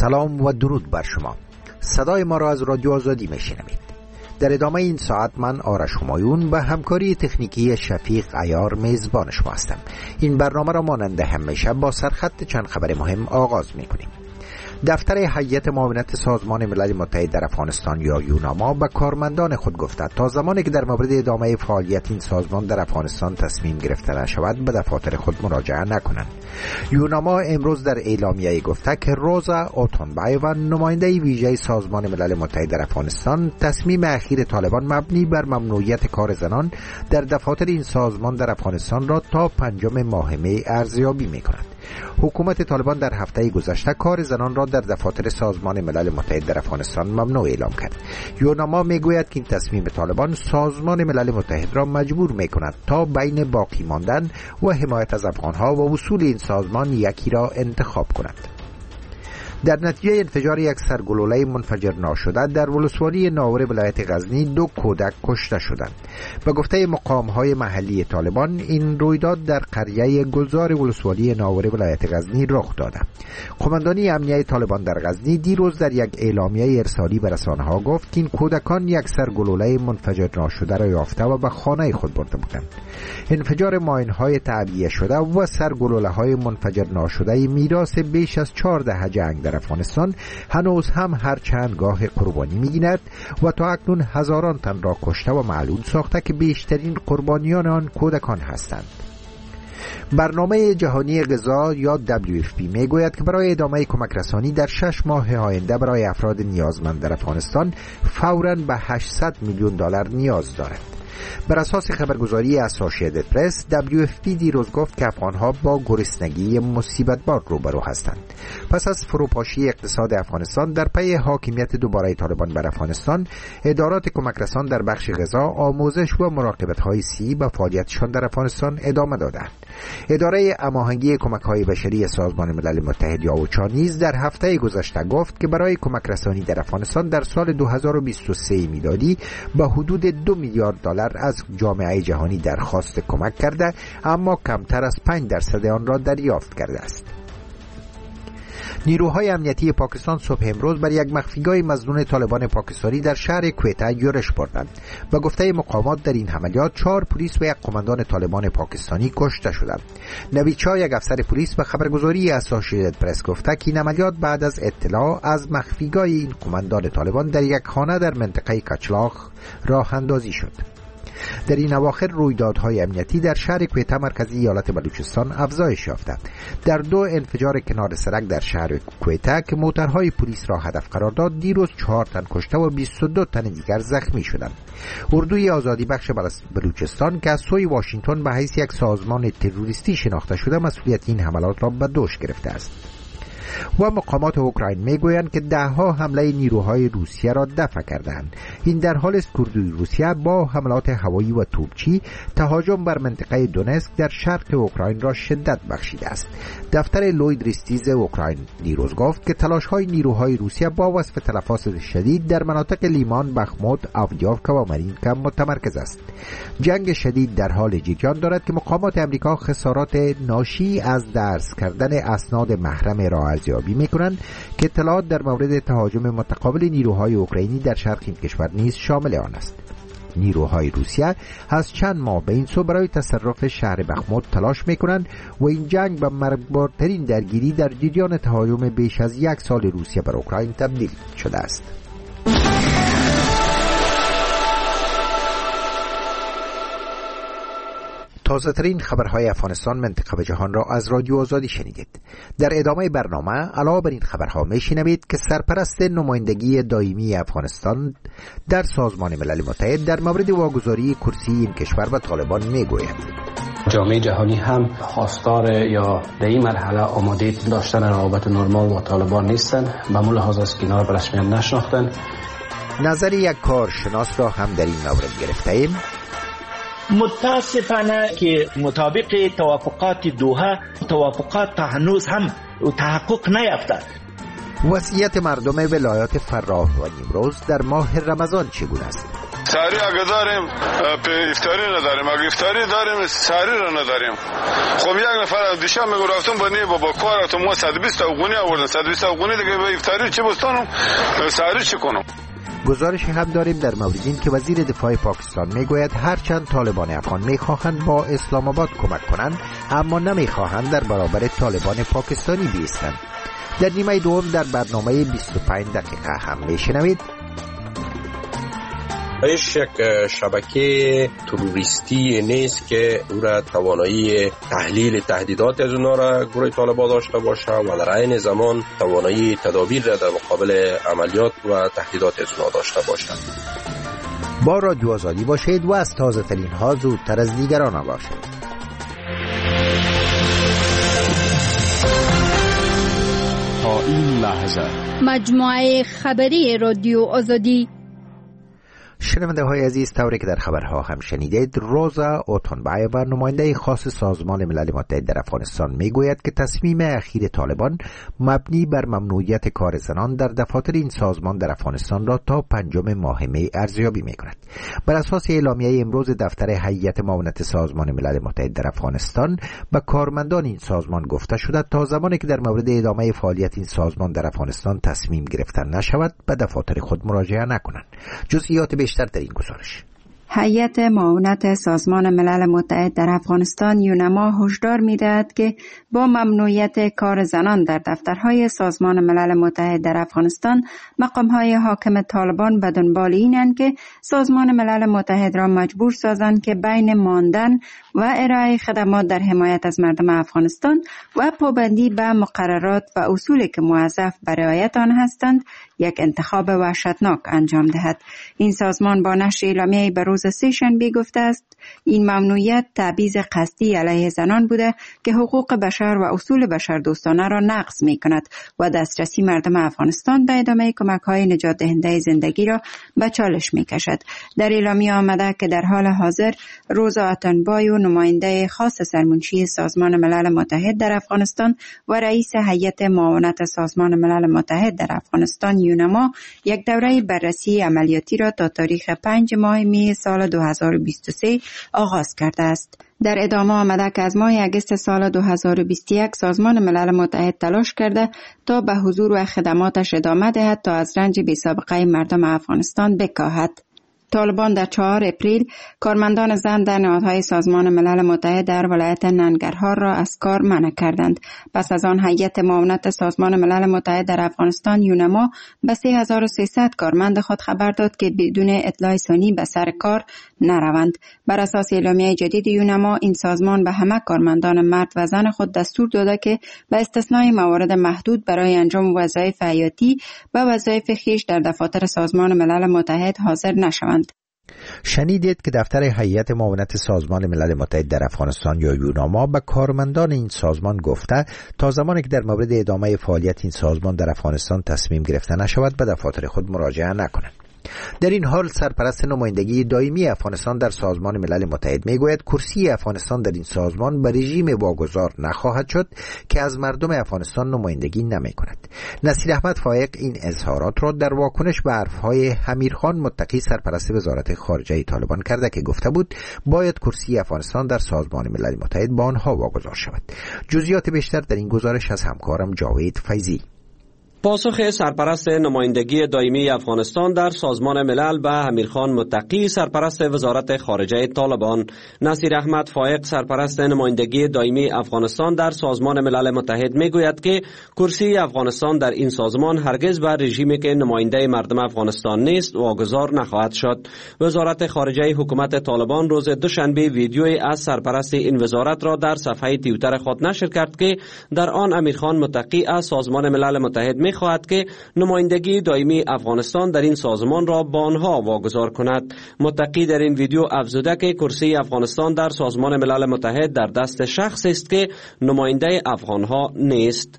سلام و درود بر شما. صدای ما را از رادیو آزادی میشنوید. در ادامه این ساعت من آرش همایون و همکاری تکنیکی شفیق عیار میزبان شما هستم. این برنامه را مانند همیشه با سرخط چند خبر مهم آغاز میکنیم. دفتر هیئت معاونت سازمان ملل متحد در افغانستان یا یوناما به کارمندان خود گفته تا زمانی که در مورد ادامه فعالیت این سازمان در افغانستان تصمیم گرفته نشود به دفاتر خود مراجعه نکنند. یوناما امروز در اعلامیه گفته که روزا اوتونبای و نماینده ویژه سازمان ملل متحد در افغانستان تصمیم اخیر طالبان مبنی بر ممنوعیت کار زنان در دفاتر این سازمان در افغانستان را تا 5 ماه می ارزیابی می‌کند. حکومت طالبان در هفته گذشته کار زنان را در دفاتر سازمان ملل متحد در افغانستان ممنوع اعلام کرد. یوناما میگوید که این تصمیم طالبان سازمان ملل متحد را مجبور میکند تا بین باقی ماندن و حمایت از افغانها و وصول این سازمان یکی را انتخاب کند. در نتیجه انفجار یک سرگلوله منفجر ناشده در ولسوالی ناور ولایت غزنی 2 کودک کشته شدند. به گفته مقام‌های محلی طالبان این رویداد در قریه گلزار ولسوالی ناور ولایت غزنی رخ داده. قماندانی امنیه طالبان در غزنی دیروز در یک اعلامیه ارسالی به رسانه‌ها گفت که این کودکان یک سرگلوله منفجر ناشده را یافته و به خانه خود برده بودند. انفجار ماین‌های تعبیه شده و سرگلوله‌های منفجر ناشده میراث بیش از 14 جنگ در افغانستان هنوز هم هر چند گاه قربانی می‌گیرد و تا اکنون هزاران تن را کشته و معلول ساخته که بیشترین قربانیان آن کودکان هستند. برنامه جهانی غذا یا WFP میگوید که برای ادامه کمک رسانی در 6 ماه آینده برای افراد نیازمند در افغانستان فوراً به $800 میلیون نیاز دارد. بر اساس خبرگزاری اسوسییتد پرس، WFP دیروز گفت که افغانها با گرسنگی مصیبت‌بار روبرو هستند. پس از فروپاشی اقتصاد افغانستان در پی حاکمیت دوباره طالبان بر افغانستان، ادارات کمک رسان در بخش غذا، آموزش و مراقبت‌های صحی به فعالیتشان در افغانستان ادامه دادند. اداره هماهنگی کمک‌های بشری سازمان ملل متحد یا اوچا نیز در هفته گذشته گفت که برای کمک رسانی در افغانستان در سال 2023 میلادی به حدود $2 میلیارد از جامعه جهانی درخواست کمک کرده، اما کمتر از 5% آن را دریافت کرده است. نیروهای امنیتی پاکستان صبح امروز بر یک مخفیگاه مظنون طالبان پاکستانی در شهر کویته یورش بردند. به گفته مقامات در این عملیات 4 پلیس و یک قماندان طالبان پاکستانی کشته شدند. نوید شاه، یک افسر پلیس، به خبرگزاری اسوسییتد پرس گفته که این عملیات بعد از اطلاع از مخفیگاه این قماندان طالبان در یک خانه در منطقه کچلاخ راه اندازی شد. در این اواخر رویدادهای امنیتی در شهر کویته مرکزی ایالت بلوچستان افزایش یافته. در 2 انفجار کنار سرک در شهر کویته که موترهای پلیس را هدف قرار داد، دیروز 4 تن کشته و 22 تن دیگر زخمی شدند. اردوی آزادی بخش بلوچستان که از سوی واشنگتن به حیث یک سازمان تروریستی شناخته شده مسئولیت این حملات را به دوش گرفته است. و مقامات اوکراین میگویند که 10 حمله نیروهای روسیه را دفع کردند. این در حال است که روسیه با حملات هوایی و توپچی تهاجم بر منطقه دونسک در شرق اوکراین را شدت بخشیده است. دفتر لوید ریستیز اوکراین دیروز گفت که تلاش‌های نیروهای روسیه با وصف تلفات شدید در مناطق لیمان، بخموت، آودیوفکا و مارینکا متمرکز است. جنگ شدید در حال جریان دارد که مقامات امریکا خسارات ناشی از درس کردن اسناد محرم را ارزیابی می‌کنند که اطلاعات در مورد تهاجم متقابل نیروهای اوکراینی در شرق این کشور نیز شامل آن است. نیروهای روسیه از چند ماه به این سو برای تصرف شهر بخموت تلاش می‌کنند و این جنگ به مرگبارترین درگیری در جریان تهاجم بیش از 1 سال روسیه بر اوکراین تبدیل شده است. تازه ترین خبرهای افغانستان، منطقه و جهان را از رادیو آزادی شنیدید. در ادامه برنامه علاوه بر این خبرها میشنوید که سرپرست نمایندگی دائمی افغانستان در سازمان ملل متحد در مورد واگذاری کرسی این کشور به طالبان میگوید. جامعه جهانی هم خواستار یا در این مرحله آماده داشتن روابط نرمال با طالبان نیستند، به همون لحاظ است که اینا را رسمیت نشناختند. نظر یک کارشناس را هم در این مورد گرفته‌ایم. متاسفانه که مطابق توافقات دوحه توافقات تا هنوز هم تحقق نیافته. وضعیت مردم ولایات فراه و نیمروز در ماه رمضان چگونه است؟ ساری اگه داریم افطاری نداریم، اگه افطاری داریم ساری را نداریم. خب یک نفر دیشب میگو رفتم با کار تو ما 120 افغانی آوردن، 120 افغانی دیگه به افطاری چی بستانم ساری چی کنم؟ گزارش هم داریم در مورد این که وزیر دفاع پاکستان میگوید هرچند طالبان افغان میخواهند با اسلام آباد کمک کنند اما نمیخواهند در برابر طالبان پاکستانی بایستند. در نیمه دوم در برنامه 25 دقیقه هم میشنوید داعش یک شبکه تروریستی نیست که او را توانایی تحلیل تهدیدات از اونا را گروه طالبان داشته باشه و در عین زمان توانایی تدابیر را در مقابل عملیات و تهدیدات از اونا داشته باشه. با رادیو آزادی باشید و از تازه ترین ها زودتر از دیگران آگاهید. تا این لحظه مجموعه خبری رادیو آزادی. شنونده های عزیز، طوری که در خبرها هم شنیدید، روزا اوتونبایووا نماینده خاص سازمان ملل متحد در افغانستان میگوید که تصمیم اخیر طالبان مبنی بر ممنوعیت کار زنان در دفاتر این سازمان در افغانستان را تا 5 ماه می ارزیابی میکند. بر اساس اعلامیه امروز دفتر هیئت معاونت سازمان ملل متحد در افغانستان به کارمندان این سازمان گفته شده تا زمانی که در مورد ادامه فعالیت این سازمان در افغانستان تصمیم گرفته نشود به دفاتر خود مراجعه نکنند. جزئیات بیشتر در این گزارش. هیئت معاونت سازمان ملل متحد در افغانستان یونما هشدار می‌دهد که با ممنوعیت کار زنان در دفترهای سازمان ملل متحد در افغانستان مقام‌های حاکم طالبان به دنبال اینند که سازمان ملل متحد را مجبور سازند که بین ماندن و ارائه خدمات در حمایت از مردم افغانستان و پابندی به مقررات و اصولی که موظف به رعایت آن هستند یک انتخاب وحشتناک انجام دهد. این سازمان با نشر اعلامیه‌ای به روز سه‌شنبه گفته است این ممنوعیت تبعیض قصدی علیه زنان بوده که حقوق بشر و اصول بشردوستانه را نقض می‌کند و دسترسی مردم افغانستان به ادامه کمک‌های نجات دهنده زندگی را به چالش می‌کشد. در اعلامیه آمده که در حال حاضر روزا اوتونبایووا نماینده خاص سرمنشی سازمان ملل متحد در افغانستان و رئیس هیئت معاونت سازمان ملل متحد در افغانستان یونما یک دوره بررسی عملیاتی را تا تاریخ 5 ماه می سال 2023 آغاز کرده است. در ادامه آمده که از ماه اگست سال 2021 سازمان ملل متحد تلاش کرده تا به حضور و خدماتش ادامه دهد تا از رنج بی‌سابقه مردم افغانستان بکاهد. طالبان در 4 اپریل کارمندان زن در نهادهای سازمان ملل متحد در ولایت ننگرهار را از کار منع کردند. پس از آن هیئت معاونت سازمان ملل متحد در افغانستان یونما به 3300 کارمند خود خبر داد که بدون اطلاع ثانی به سر کار نروند. بر اساس اعلامیه جدید یونما این سازمان به همه کارمندان مرد و زن خود دستور داده که به استثنای موارد محدود برای انجام وظایف حیاتی و وظایف خویش در دفاتر سازمان ملل متحد حاضر نشوند. شنیدید که دفتر هیئت معاونت سازمان ملل متحد در افغانستان یا یونما به کارمندان این سازمان گفته تا زمانی که در مورد ادامه فعالیت این سازمان در افغانستان تصمیم گرفته نشود به دفاتر خود مراجعه نکنند. در این حال سرپرست نمایندگی دائمی افغانستان در سازمان ملل متحد میگوید کرسی افغانستان در این سازمان به رژیم واگذار نخواهد شد که از مردم افغانستان نمایندگی نمی کند. نصیر احمد فایق این اظهارات را در واکنش به حرفهای امیرخان متقی سرپرست وزارت خارجه طالبان کرده که گفته بود باید کرسی افغانستان در سازمان ملل متحد با آنها واگذار شود. جزئیات بیشتر در این گزارش از همکارم جاوید فیضی. پاسخ سرپرست نمایندگی دائمی افغانستان در سازمان ملل به امیرخان متقی سرپرست وزارت خارجه طالبان. نصیر احمد فایق سرپرست نمایندگی دائمی افغانستان در سازمان ملل متحد میگوید که کرسی افغانستان در این سازمان هرگز به رژیمی که نماینده مردم افغانستان نیست واگذار نخواهد شد. وزارت خارجه حکومت طالبان روز دوشنبه ویدیویی از سرپرست این وزارت را در صفحه توییتر خود نشر کرد که در آن امیرخان متقی از سازمان ملل متحد خواهد که نمایندگی دائمی افغانستان در این سازمان را با آنها واگذار کند. متقی در این ویدیو افزوده که کرسی افغانستان در سازمان ملل متحد در دست شخصی است که نماینده افغانها نیست.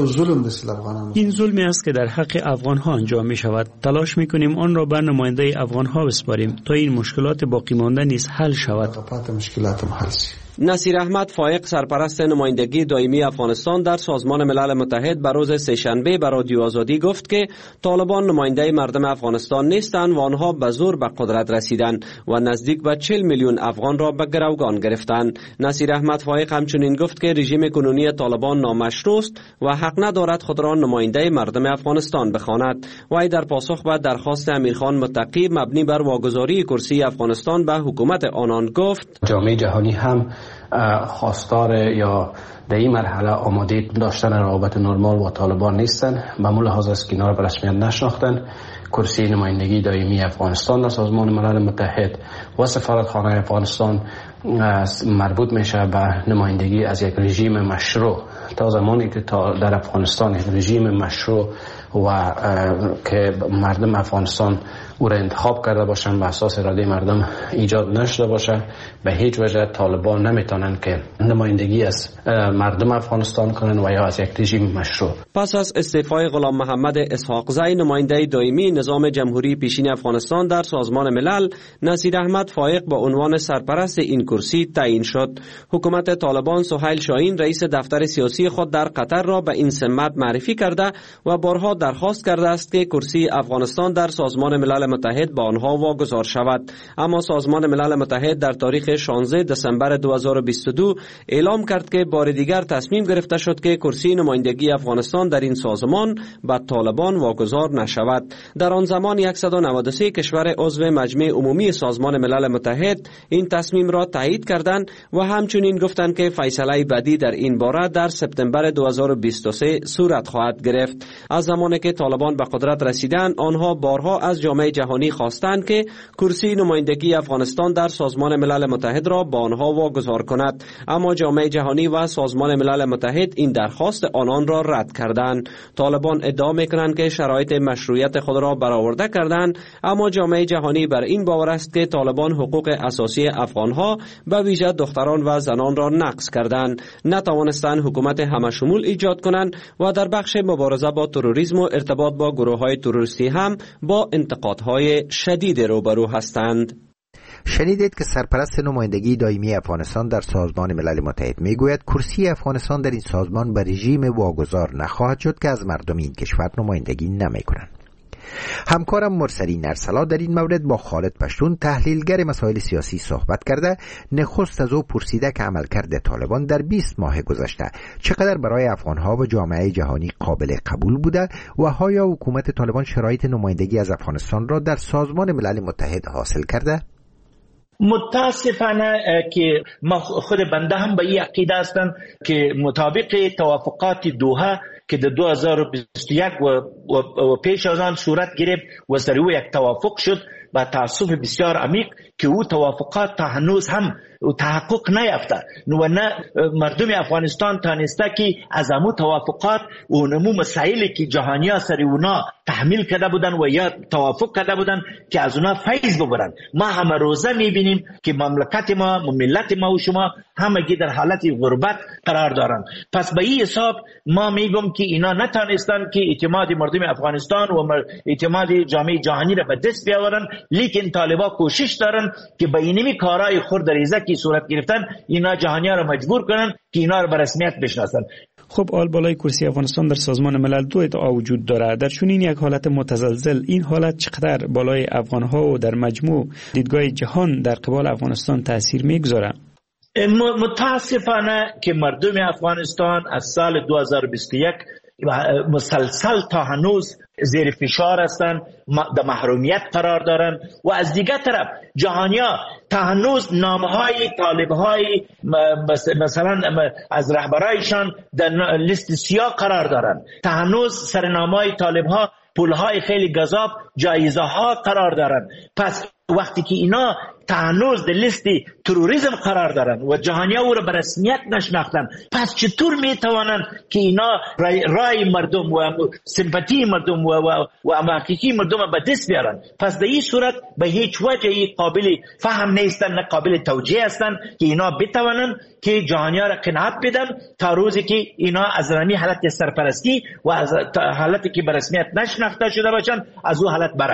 این ظلمی است که در حق افغانها انجام می شود. تلاش می کنیم آن را به نماینده افغانها بسپاریم تا این مشکلات باقی مانده نیز حل شود. نصیر احمد فایق سرپرست نمایندگی دائمی افغانستان در سازمان ملل متحد بر روز سه‌شنبه به رادیو آزادی گفت که طالبان نماینده مردم افغانستان نیستند و آنها به زور به قدرت رسیدند و نزدیک به 40 میلیون افغان را به گروگان گرفتند. نصیر احمد فایق همچنین گفت که رژیم کنونی طالبان نامشروع است و حق ندارد خود را نماینده مردم افغانستان بخواند. وی در پاسخ به درخواست امیرخان متقی مبنی بر واگذاری کرسی افغانستان به حکومت آنان گفت جامعه جهانی هم خواستار یا در این مرحله آماده داشتن روابط نرمال با طالبان نیستن. به مو لحاظ است که اینا را به رسمیت نشناختن. کرسی نمایندگی دائمی افغانستان در سازمان ملل متحد و سفارتخانه افغانستان مربوط میشه به نمایندگی از یک رژیم مشروع. تا زمانی که در افغانستان یک رژیم مشروع و که مردم افغانستان او را انتخاب کرده باشن به اساس اراده مردم ایجاد نشده باشه، به هیچ وجه طالبان نمیتونن که نمایندگی از مردم افغانستان کنن و یا از یک رژیم مشروع. پس از استعفای غلام محمد اسحاقزی نماینده دائمی نظام جمهوری پیشین افغانستان در سازمان ملل، نصیر احمد فایق با عنوان سرپرست این کرسی تعیین شد. حکومت طالبان سهیل شاهین رئیس دفتر سیاسی خود در قطر را به این سمت معرفی کرده و بارها درخواست کرده است که کرسی افغانستان در سازمان ملل متحد با آنها واگذار شود، اما سازمان ملل متحد در تاریخ 16 دسامبر 2022 اعلام کرد که بار دیگر تصمیم گرفته شد که کرسی نمایندگی افغانستان در این سازمان به طالبان واگذار نشود. در آن زمان 193 کشور عضو مجمع عمومی سازمان ملل متحد این تصمیم را تایید کردند و همچنین گفتند که فیصله بعدی در این باره در سپتامبر 2023 صورت خواهد گرفت. از زمانی که طالبان به قدرت رسیدند، آنها بارها از جامعه جهانی خواستند که کرسی نمایندگی افغانستان در سازمان ملل متحد را با آنها واگذار کند، اما جامعه جهانی و سازمان ملل متحد این درخواست آنان را رد کردند. طالبان ادعا میکنند که شرایط مشروعیت خود را برآورده کردند، اما جامعه جهانی بر این باور است که طالبان حقوق اساسی افغانها به ویژه دختران و زنان را نقض کردند، نتوانستند حکومت همشمول ایجاد کنند و در بخش مبارزه با تروریسم و ارتباط با گروه‌های تروریستی هم با انتقادهای شدید روبرو هستند. شنیدید که سرپرست نمایندگی دائمی افغانستان در سازمان ملل متحد میگوید کرسی افغانستان در این سازمان به رژیم واگذار نخواهد شد که از مردم این کشور نمایندگی نمیکنند. همکارم مرسلین ارسلا در این مورد با خالد پشتون تحلیلگر مسائل سیاسی صحبت کرده. نخست از او پرسیده که عملکرد طالبان در 20 ماه گذشته چقدر برای افغانها و جامعه جهانی قابل قبول بوده و آیا حکومت طالبان شرایط نمایندگی از افغانستان را در سازمان ملل متحد حاصل کرده؟ متاسفانه که خود بنده هم به این عقیده هستم که مطابق توافقات دوحه که در 2021 و پیش از آن صورت گرفت و سر او یک توافق شد، با تأسف بسیار عمیق که او توافقات تا هنوز هم تحقق نیافته و نه مردم افغانستان تانسته که از امو توافقات و نمو مسائلی که جهانیا سر اونا تحمیل کرده بودن و یا توافق کرده بودن که از اونا فیض ببرن. ما همه روزه میبینیم که مملکت ما، ملت ما و شما همگی در حالت غربت قرار دارن. پس به این حساب ما میگم که اینا نتانستن که اعتماد مردم افغانستان و اعتماد جامعه جهانی را به دست بیاورن، لیکن طالبا کوشش دارن که به اینمی کارهای خرد ریزه که صورت گرفتن اینا جهانیا را مجبور کنن که اینا را به رسمیت بشناسن. خب آل بالای کرسی افغانستان در سازمان ملل دو ادعا وجود داره. در چنین یک حالت متزلزل این حالت چقدر بالای افغانها و در مجموع دیدگاه جهان در قبال افغانستان تاثیر میگذاره؟ متاسفانه که مردم افغانستان از سال 2021 مسلسل تا هنوز زیر فشار هستند، در محرومیت قرار دارند و از دیگر طرف جهانیا تا هنوز نامهای طالبهای مثلا از رهبرایشان در لیست سیاه قرار دارند، تا هنوز سرنامهای طالبها پولهای خیلی گزاف جایزه ها قرار دارند. پس وقتی که اینا تا هنوز در لیست تروریسم قرار دارن و جهانیا او را به رسمیت نشناختن، پس چطور میتوانند که اینا رای مردم و سمپاتی مردم و حقیقی مردم به دست بیارن؟ پس در این صورت به هیچ وجه قابل فهم نیستن، نه قابل توجیه هستن که اینا بتوانند که جهانیا را قناعت بدن تا روزی که اینا از رمی حالت سرپرستی و از حالتی که به رسمیت نشناخته شده باشن از او حالت برآیند.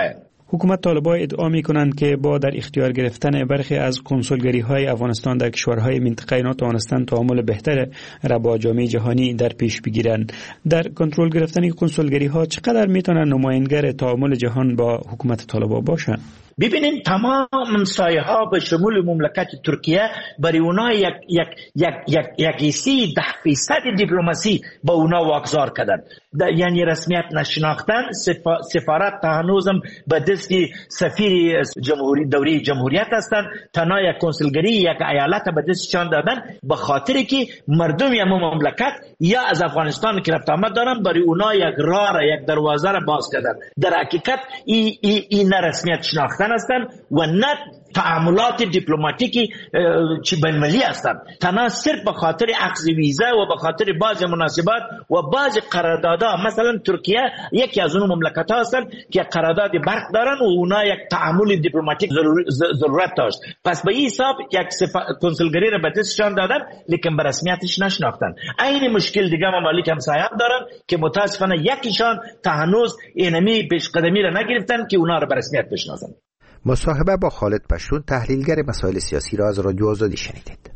حکومت طالبان ادعا می‌کنند که با در اختیار گرفتن برخی از کنسولگری‌های افغانستان در کشورهای منطقه نتوانستند تعامل بهتر را با جامعه جهانی در پیش بگیرند. در کنترل گرفتن کنسولگری‌ها چقدر می‌توانند نماینگر تعامل جهان با حکومت طالبان باشند؟ ببینید تمام سایه ها به شمول مملکت ترکیه برای اونا یک 10% دیپلماسی با اونا واگذار کردن، یعنی رسمیت نشناختن. سفارت تا هنوزم به دست سفیر دوره جمهوریت هستند، تنها یک کنسولگری یک ایالت به دستشان دادن به خاطر که مردم یا مملکت یا از افغانستان که رفت آمد دارن، برای اونا یک راه یک دروازه را باز کردن. در حقیقت این رسمیت شناختن هستند و نه تعاملات دیپلماتیکی چی بین‌المللی هستند. تنها صرف به خاطر اخذ ویزا و به خاطر بعض مناسبات و بعض قراردادها، مثلا ترکیه یکی از اون مملکت ها هستند که قرارداد برق دارن و اونا یک تعامل دیپلماتیک ضرورت داشت. پس به این حساب یک کنسولگری را به دستشان دادن، لیکن به رسمیتش نشناختن. این مشکل دیگه ممالک همسایه دارن که متاسفانه یکیشان تا هنوز اینمی پیش قدمی را نگرفتن که اونا را به رسمیت بشناسن. مصاحبه با خالد پشتون، تحلیلگر مسائل سیاسی را از رادیو آزادی شنیدید.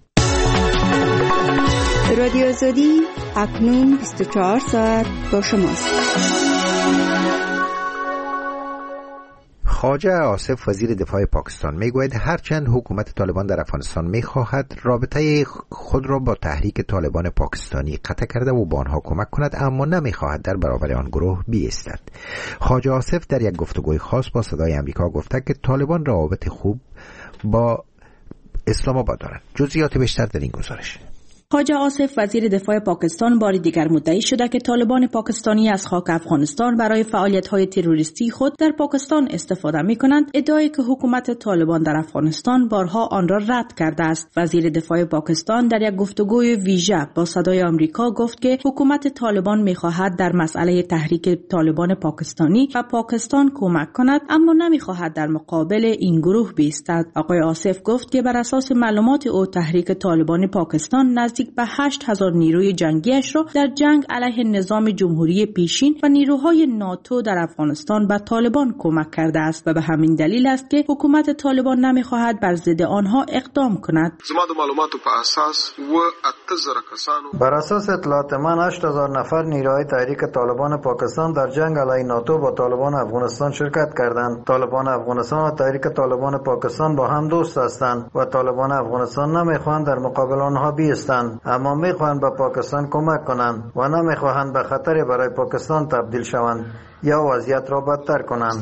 رادیو آزادی اکنون 24 ساعت با شماست. خواجه آصف وزیر دفاع پاکستان میگوید هرچند حکومت طالبان در افغانستان میخواهد رابطه خود را با تحریک طالبان پاکستانی قطع کرده و با آنها کمک کند، اما نمیخواهد در برابر آن گروه بایستد. خواجه آصف در یک گفتگوی خاص با صدای آمریکا گفته که طالبان روابط خوب با اسلام آباد دارند. جزئیات بیشتر در این گزارش. خواجه آصف وزیر دفاع پاکستان بار دیگر مدعی شده که طالبان پاکستانی از خاک افغانستان برای فعالیت‌های تروریستی خود در پاکستان استفاده می‌کنند، ادعای که حکومت طالبان در افغانستان بارها آن را رد کرده است. وزیر دفاع پاکستان در یک گفتگوی ویژه با صدای آمریکا گفت که حکومت طالبان می‌خواهد در مسئله تحریک طالبان پاکستانی و پاکستان کمک کند، اما نمی‌خواهد در مقابل این گروه بایستد. آقای آصف گفت که بر اساس معلومات او تحریک طالبان پاکستان نزدیک به 8000 نیروی جنگیش را در جنگ علیه نظام جمهوری پیشین و نیروهای ناتو در افغانستان به طالبان کمک کرده است و به همین دلیل است که حکومت طالبان نمیخواهد بر ضد آنها اقدام کند. بر اساس اطلاعات من 8000 نفر نیروهای تحریک طالبان پاکستان در جنگ علیه ناتو با طالبان افغانستان شرکت کردند. طالبان افغانستان و تحریک طالبان پاکستان با هم دوست هستند و طالبان افغانستان نمیخواهند در مقابل آنها بایستند، اما میخواهند به پاکستان کمک کنند و نمیخواهند به خطر برای پاکستان تبدیل شوند یا وضعیت را بدتر کنند.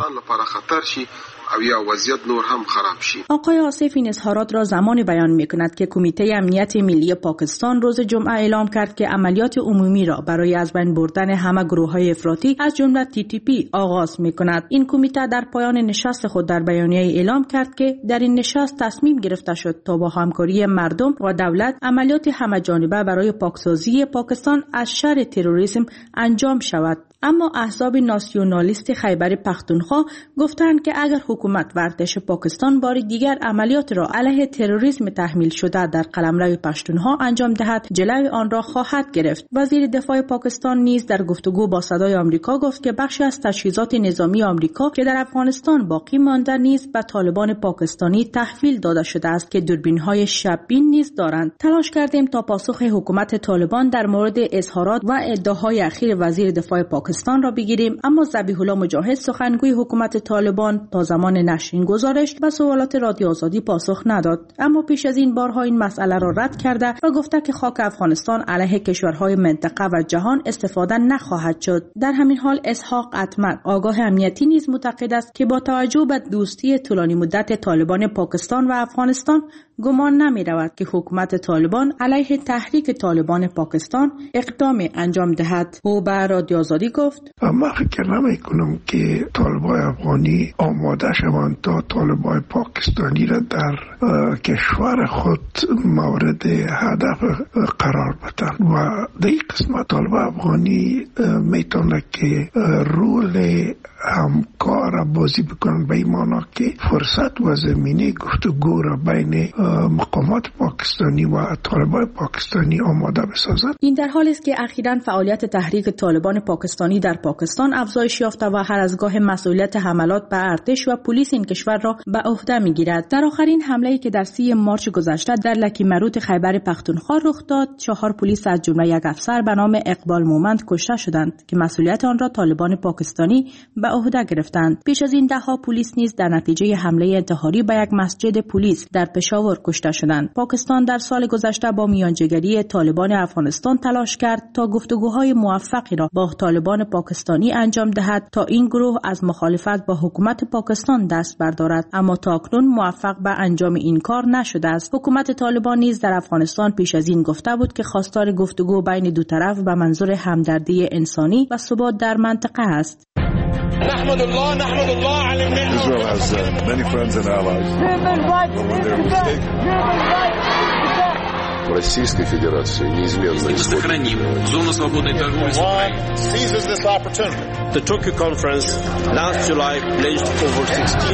آقای آصف این اظهارات را زمانی بیان می‌کند که کمیته امنیت ملی پاکستان روز جمعه اعلام کرد که عملیات عمومی را برای از بین بردن همه گروه‌های افراطی از جمله TTP آغاز می‌کند. این کمیته در پایان نشست خود در بیانیه اعلام کرد که در این نشست تصمیم گرفته شد تا با همکاری مردم و دولت عملیات همه‌جانبه برای پاکسازی پاکستان از شر تروریسم انجام شود. اما احزاب ناسیونالیست خیبر پختونخوا گفتند که اگر حکومت و ارتش پاکستان بار دیگر عملیات را علیه تروریسم تحمیل شده در قلمرو پشتونها انجام دهد، جلوی آن را خواهد گرفت. وزیر دفاع پاکستان نیز در گفتگو با صدای آمریکا گفت که بخشی از تجهیزات نظامی آمریکا که در افغانستان باقی مانده نیز به طالبان پاکستانی تحویل داده شده است که دوربین‌های شب‌بین نیز دارند. تلاش کردیم تا پاسخ حکومت طالبان در مورد اظهارات و ادعاهای اخیر وزیر دفاع پاکستان را بگیریم، اما ذبیح الله مجاهد سخنگوی حکومت طالبان تا زمان نشر این گزارش به سوالات رادیو آزادی پاسخ نداد، اما پیش از این بارها این مسئله را رد کرده و گفته که خاک افغانستان علیه کشورهای منطقه و جهان استفاده نخواهد شد. در همین حال اسحاق اتمر آگاه امنیتی نیز معتقد است که با توجه به دوستی طولانی مدت طالبان پاکستان و افغانستان گمان نمی رود که حکومت طالبان علیه تحریک طالبان پاکستان اقدام انجام دهد. او به رادیو آزادی گفت: من فکر نمی کنم که طالبان افغانی آماده شوند تا طالبان پاکستانی را در کشور خود مورد هدف قرار بدن و در این قسمت طالبان افغانی میتونه که رول همکار بازی بکنن به این معنا که فرصت و زمینه گفتگو را بین مقامات پاکستانی و طالبان پاکستانی آماده بسازد. این در حالی است که اخیراً فعالیت تحریک طالبان پاکستانی در پاکستان افزایش یافته و هر از گاه مسئولیت حملات به ارتش و پلیس این کشور را به عهده می‌گیرد. در آخرین حمله‌ای که در 30 مارچ گذشته در لکی مروت خیبر پختونخوا رخ داد، 4 پلیس از جمله یک افسر به نام اقبال مومند کشته شدند که مسئولیت آن را طالبان پاکستانی به عهده گرفتند. پیش از این 10 پلیس نیز در نتیجه حمله انتحاری به یک مسجد پلیس در پشاور کشته شدند. پاکستان در سال گذشته با میانجیگری طالبان افغانستان تلاش کرد تا گفتگوهای موفقی را با طالبان پاکستانی انجام دهد تا این گروه از مخالفت با حکومت پاکستان دست بردارد، اما تاکنون موفق به انجام این کار نشده است. حکومت طالبان نیز در افغانستان پیش از این گفته بود که خواستار گفتگو بین دو طرف به منظور همدردی انسانی و ثبات در منطقه است. نحمد الله على Israel has many friends and allies. В Российской Федерации неизменно сохраним зону свободной торговли с Украиной. Seizes this opportunity. The Tokyo conference last July pledged over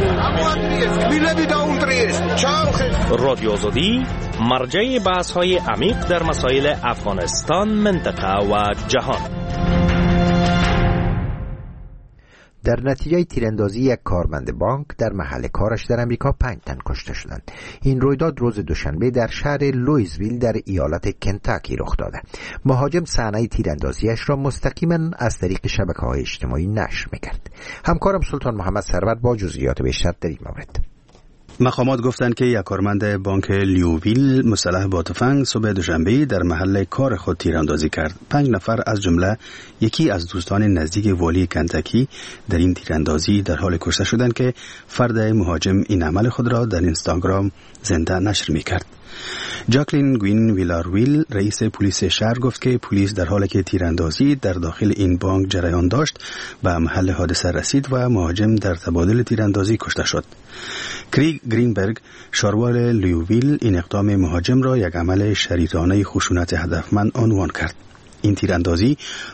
16 رادیو آزادی مرجع بحث‌های عمیق در مسائل افغانستان، منطقه و جهان. در نتیجه تیراندازی یک کارمند بانک در محل کارش در امریکا 5 تن کشته شدند. این رویداد روز دوشنبه در شهر لوئیسویل در ایالت کنتاکی رخ داده. مهاجم صحنه تیراندازیش را مستقیما از طریق شبکه‌های اجتماعی نشر می‌کرد. همکارم سلطان محمد سرور با جزئیات بیشتر در این مورد. مقامات گفتند که یک کارمند بانک لیوویل مسلح با تفنگ صبح دوشنبه در محل کار خود تیراندازی کرد. 5 نفر از جمله یکی از دوستان نزدیک والی کنتاکی در این تیراندازی در حال کشته شدند که فرد مهاجم این عمل خود را در اینستاگرام زنده نشر می‌کرد. جاکلین گوین ویلارویل رئیس پلیس شهر گفت که پلیس در حالی که تیراندازی در داخل این بانک جریان داشت به محل حادثه رسید و مهاجم در تبادل تیراندازی کشته شد. کریگ گرینبرگ شاروال لیوویل این اقدام مهاجم را یک عمل شریطانه خشونت هدفمند عنوان کرد. این تیراندازی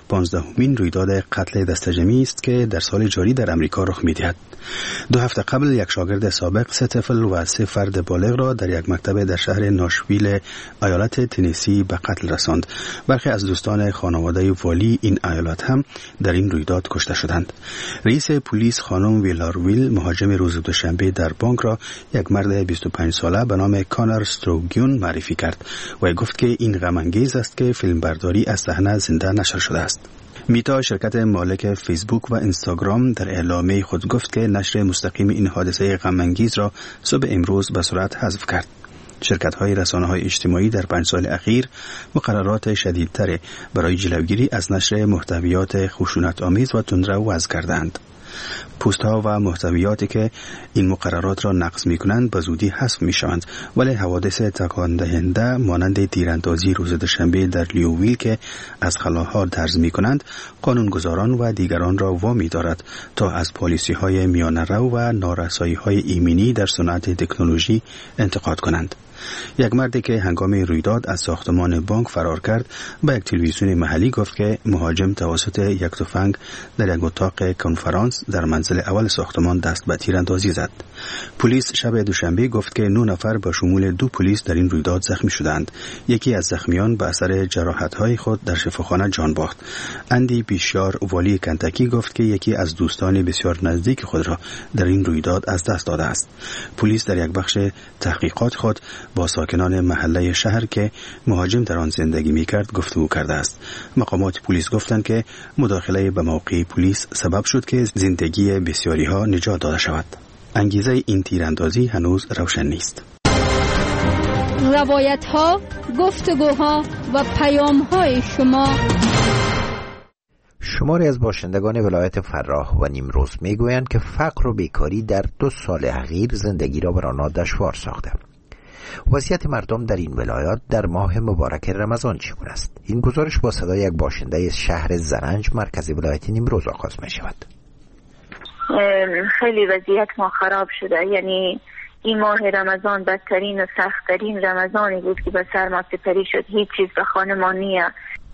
15مین رویداد قتل دستجمعی است که در سال جاری در امریکا رخ می‌دهد. 2 هفته قبل یک شاگرد سابق 3 طفل و 3 فرد بالغ را در یک مکتب در شهر ناشویل ایالت تنسی به قتل رساند. برخی از دوستان خانواده والی این ایالت هم در این رویداد کشته شدند. رئیس پلیس خانم ویلارویل مهاجم روز دوشنبه در بانک را یک مرد 25 ساله به نام کانر استروگیون معرفی کرد و گفت که این غم انگیز است که فیلمبرداری از صحنه زنده نشر شده است. میتا شرکت مالک فیسبوک و اینستاگرام در اعلامیه خود گفت که نشر مستقیم این حادثه غم انگیز را صبح امروز به سرعت حذف کرد. شرکت‌های رسانه‌های اجتماعی در 5 سال اخیر مقررات شدیدتر برای جلوگیری از نشر محتویات خشونت‌آمیز و تندرو وضع کردند. پست‌ها و محتویاتی که این مقررات را نقض می‌کنند به زودی حذف می‌شوند، ولی حوادث تکان دهنده مانند تیراندازی روز دوشنبه در لیوویل که از خلاها درز می‌کنند قانونگذاران و دیگران را وامی دارد تا از پالیسی‌های میانه‌رو و نارسایی‌های ایمنی در صنعت تکنولوژی انتقاد کنند. یک مردی که هنگام رویداد از ساختمان بانک فرار کرد به یک تلویزیون محلی گفت که مهاجم توسط یک تفنگ در یک اتاق کنفرانس در منزل اول ساختمان دست به تیراندازی زد. پلیس شب دوشنبه گفت که 9 نفر به شمول 2 پلیس در این رویداد زخمی شدند. یکی از زخمیان به اثر جراحت‌های خود در شفاخانه جان باخت. اندی بیشار والی کنتاکی گفت که یکی از دوستان بسیار نزدیک خود را در این رویداد از دست داده است. پلیس در یک بخش تحقیقات خود با ساکنان محله شهر که مهاجم در آن زندگی می‌کرد گفتگو کرده است. مقامات پلیس گفتند که مداخله به موقع پلیس سبب شد که زندگی بسیاری‌ها نجات داده شود. انگیزه این تیراندازی هنوز روشن نیست. روایت‌ها، گفتگوها و پیام‌های شماری از باشندگان ولایت فراه و نیمروز میگویند که فقر و بیکاری در 2 سال اخیر زندگی را بر آنها دشوار ساخته. وضعیت مردم در این ولایات در ماه مبارک رمضان چگونه است؟ این گزارش با صدای یک باشنده از شهر زرنج مرکز ولایت نیمروز آغاز می شود. خیلی وضعیت ما خراب شده، یعنی این ماه رمضان بدترین و سختترین رمضانی بود که به سر ما سپری شد. هیچ چیز به خانه ما نیه.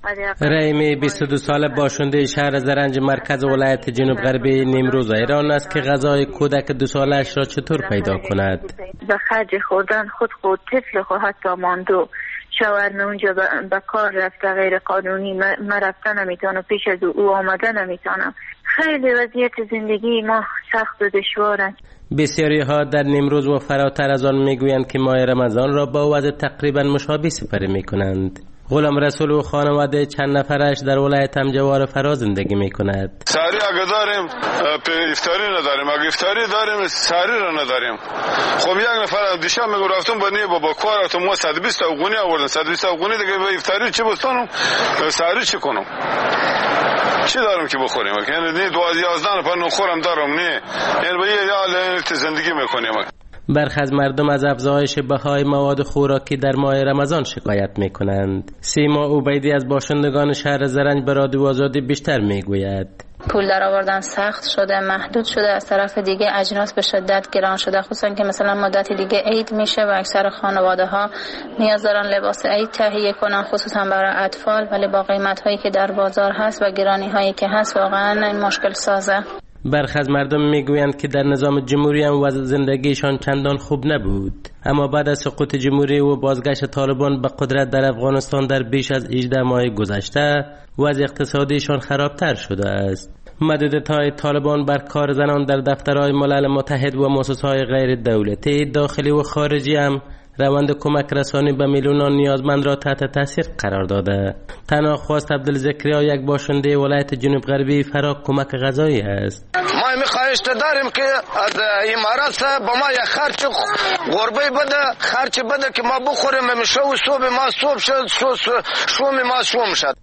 رحیمی 22 ساله باشنده شهر زرنج مرکز ولایت جنوب غربی نیمروز ایران است که غذای کودک 2 سالش را چطور پیدا کند؟ به خرج خوردن خود طفل خود حتی ماندو شوهر اونجا به کار رفته غیر قانونی من رفته نمیتونم، پیش از او آمده نمیتونم. خیلی وضعیت زندگی ما سخت و دشوار است. بسیاری ها در نیمروز و فراتر از آن میگویند که ماه رمضان را با وضع تقریبا مشابه سپری میکنند. غلام رسول و خانواده چند نفرش در ولایت همجوار فرا زندگی میکند. ساری اگه داریم افطاری نداریم، اگه افطاری داریم ساری را نداریم. خب یک نفر دیشب میگو رفتم با کار تو ما 120 افغانی آوردن، 120 افغانی دیگه به افطاری چی بستانم؟ ساری چی کنم؟ چی دارم که بخوریم؟ یعنی 11 نفر نخورم دارم نه. یعنی به یه حال زندگی میکنیم. برخی از مردم از افزایش بهای مواد خوراکی در ماه رمضان شکایت میکنند. سیما عبیدی از باشندگان شهر زرنج به رادیو آزادی بیشتر میگوید. پول در آوردن سخت شده، محدود شده، از طرف دیگه اجناس به شدت گران شده، خصوصا که مثلا مدتی دیگه عید میشه و اکثر خانواده ها نیاز دارن لباس عید تهیه کنن، خصوصا برای اطفال، ولی با قیمت هایی که در بازار هست و گرانی هایی که هست واقعا این مشکل سازه. برخی از مردم میگویند که در نظام جمهوری هم وضع زندگیشان چندان خوب نبود، اما بعد از سقوط جمهوری و بازگشت طالبان به قدرت در افغانستان در بیش از 18 ماه گذشته وضع اقتصادیشان خرابتر شده است. محدودیت‌های طالبان بر کار زنان در دفترهای ملل متحد و مؤسسه‌های غیر دولتی داخلی و خارجی هم روند کمک رسانی به میلیونان نیازمند را تحت تاثیر قرار داده. تنها خواست عبدالذکریا یک باشنده ولایت جنوب غربی فرا کمک غذایی است. ما میخواهش داریم که از امارات با ما یک خرچ غربه بده، خرچ بده که ما بخوریم میشه و صبح ما صبح شد شوم ما شوم شد.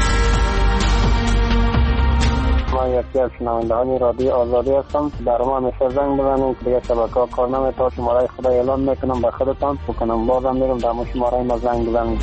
ما یکی از شنوندگان رادیو آزادی هستم. در ما همیشه زنگ بزنید که دیگه شبکه‌ها کار نمی‌کنه. شماره خدا اعلام میکنم به خودتان بکنم، بازم میرم در شماره ما زنگ بزنید.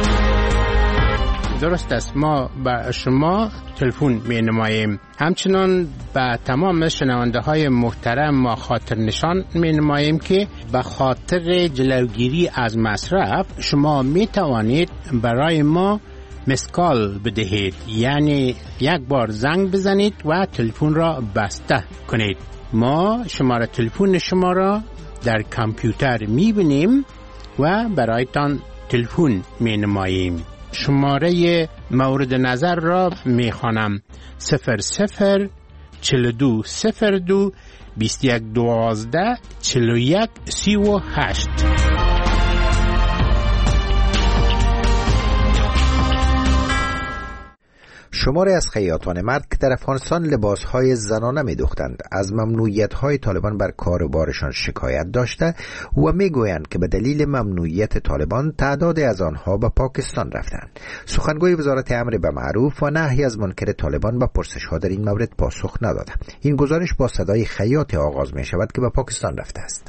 درست است، ما به شما تلفن می‌نماییم. همچنان به تمام شنونده های محترم ما خاطر نشان می‌نماییم که به خاطر جلوگیری از مصرف شما می‌توانید برای ما مسکال بدهید، یعنی یک بار زنگ بزنید و تلفن را بسته کنید. ما شماره تلفن شما را در کامپیوتر میبینیم و برایتان تلفن مینماییم. شماره مورد نظر را میخوانم: 00 42 02 21 12 41 38. شماری از خیاطان مرد که در افغانستان لباسهای زنانه می دوختند از ممنوعیت‌های طالبان بر کار و بارشان شکایت داشته و می گویند که به دلیل ممنوعیت طالبان تعداد از آنها به پاکستان رفتند. سخنگوی وزارت امر به معروف و نهی از منکر طالبان به پرسش‌ها در این مورد پاسخ نداده. این گزارش با صدای خیاط آغاز می شود که به پاکستان رفته است.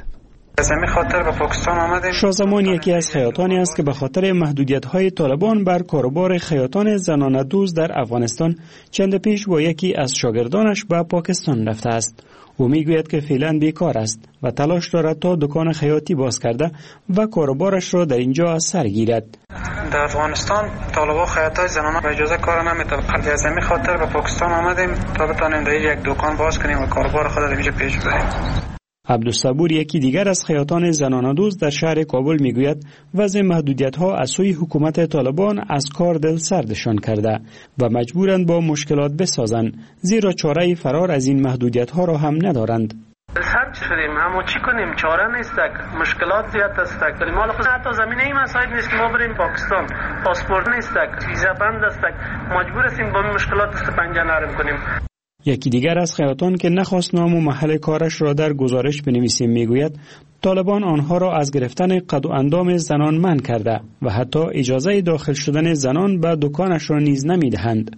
شازمان یکی از خیاطانی است که به خاطر محدودیت‌های طالبان بر کاروبار خیاطان زنانه دوز در افغانستان چند پیش با یکی از شاگردانش به پاکستان رفته است. او میگوید که فعلا بیکار است و تلاش دارد تا دکان خیاطی باز کرده و کاروبارش را در اینجا از سر گیرد. در افغانستان طالبان خیاطای زنانه به اجازه کار نمیده. از همین خاطر به پاکستان آمدیم تا بتانیم در یک دکان باز کنیم و کاروبار خود را اینجا پیش ببریم. عبدالصبور یکی دیگر از خیاطان زنانه دوز در شهر کابل میگوید وضع محدودیت‌ها از سوی حکومت طالبان از کار دل سردشان کرده و مجبورند با مشکلات بسازند، زیرا چاره فرار از این محدودیت‌ها را هم ندارند. سرد شدیم، اما چی کنیم؟ چاره نیستک، مشکلات زیاد استک. مال خود حتی زمینه ای مسائل نیست که ما بریم پاکستان، پاسپورت نیستک، ویزا بند استک، مجبور هستیم با مشکلات دست پنجه نرم کنیم. یکی دیگر از خیاطان که نخواست نام و محل کارش را در گزارش بنویسیم میگوید طالبان آنها را از گرفتن قد و اندام زنان منع کرده و حتی اجازه داخل شدن زنان به دکانش را نیز نمیدهند.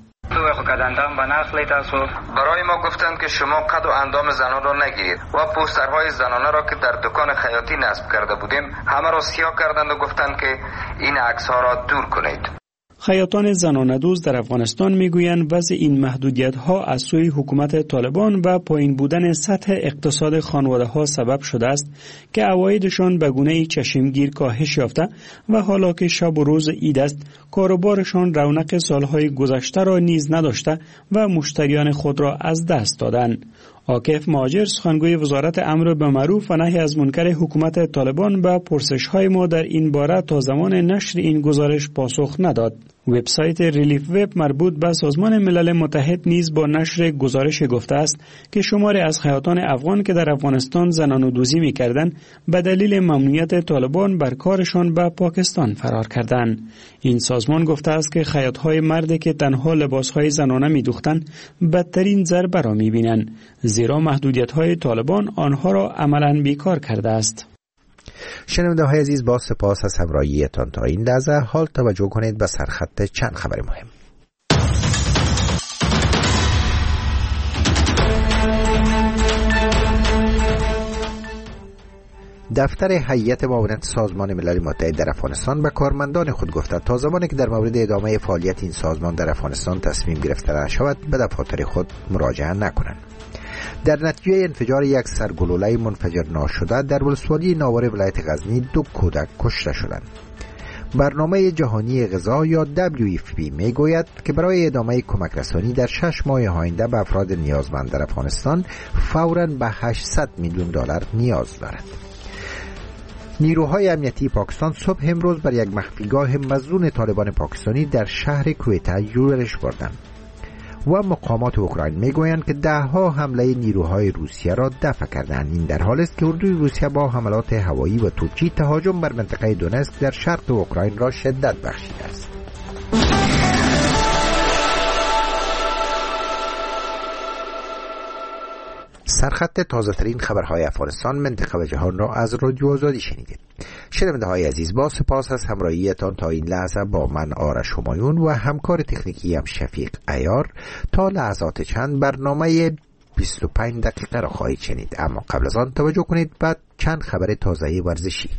برای ما گفتند که شما قد و اندام زنان را نگیرید و پوسترهای زنانه را که در دکان خیاطی نصب کرده بودیم همه را سیاه کردند و گفتند که این عکس‌ها را دور کنید. خیاطان زنانه‌دوز در افغانستان میگویند وضع این محدودیت‌ها از سوی حکومت طالبان و پایین بودن سطح اقتصاد خانواده‌ها سبب شده است که عوایدشان به گونه‌ای چشمگیر کاهش یافته و حالا که شب و روز عید است کاروبارشان رونق سالهای گذشته را نیز نداشته و مشتریان خود را از دست دادند. عاکف مهاجر سخنگوی وزارت امر بالمعروف و نهی از منکر حکومت طالبان به پرسش‌های ما در این باره تا زمان نشر این گزارش پاسخ نداد. وبسایت ریلیف وب مربوط به سازمان ملل متحد نیز با نشر گزارش گفته است که شماری از خیاطان افغان که در افغانستان زنانه‌دوزی می‌کردند به دلیل ممنوعیت طالبان بر کارشان به پاکستان فرار کردند. این سازمان گفته است که خیاط‌های مردی که تنها لباس‌های زنانه می‌دوختند بدترین ضربه را می‌بینند زیرا محدودیت‌های طالبان آنها را عملاً بیکار کرده است. شنونده‌های عزیز، با سپاس از همراهیتان تا این لحظه. حال توجه کنید به سرخط چند خبر مهم. دفتر هیئت معاونت سازمان ملل متحد در افغانستان به کارمندان خود گفته تا زمانی که در مورد ادامه فعالیت این سازمان در افغانستان تصمیم گرفته نشود به دفاتر خود مراجعه نکنند. در نتیجه انفجار یک سرگلوله منفجر ناشده در ولسوالی ناور ولایت غزنی 2 کودک کشته شدند. برنامه جهانی غذا یا WFP می گوید که برای ادامه کمک رسانی در 6 ماه آینده به افراد نیازمند در افغانستان فوراً به 800 میلیون دلار نیاز دارد. نیروهای امنیتی پاکستان صبح امروز بر یک مخفیگاه مظنون طالبان پاکستانی در شهر کویتا یورش بردند و مقامات اوکراین میگویند که 10 حمله نیروهای روسیه را دفع کردند. این در حالی است که اردوی روسیه با حملات هوایی و توپچی تهاجم بر منطقه دونسک در شرق اوکراین را شدت بخشیده است. سرخط تازه ترین خبرهای افغانستان، منطقه و جهان را از رادیو آزادی شنیدید. شنونده‌های عزیز، با سپاس از همراهیتان تا این لحظه با من آرش همایون و همکار تکنیکی هم شفیق عیار. تا لحظات چند برنامه 25 دقیقه را خواهید شنید، اما قبل از آن توجه کنید بعد چند خبر تازه ورزشی.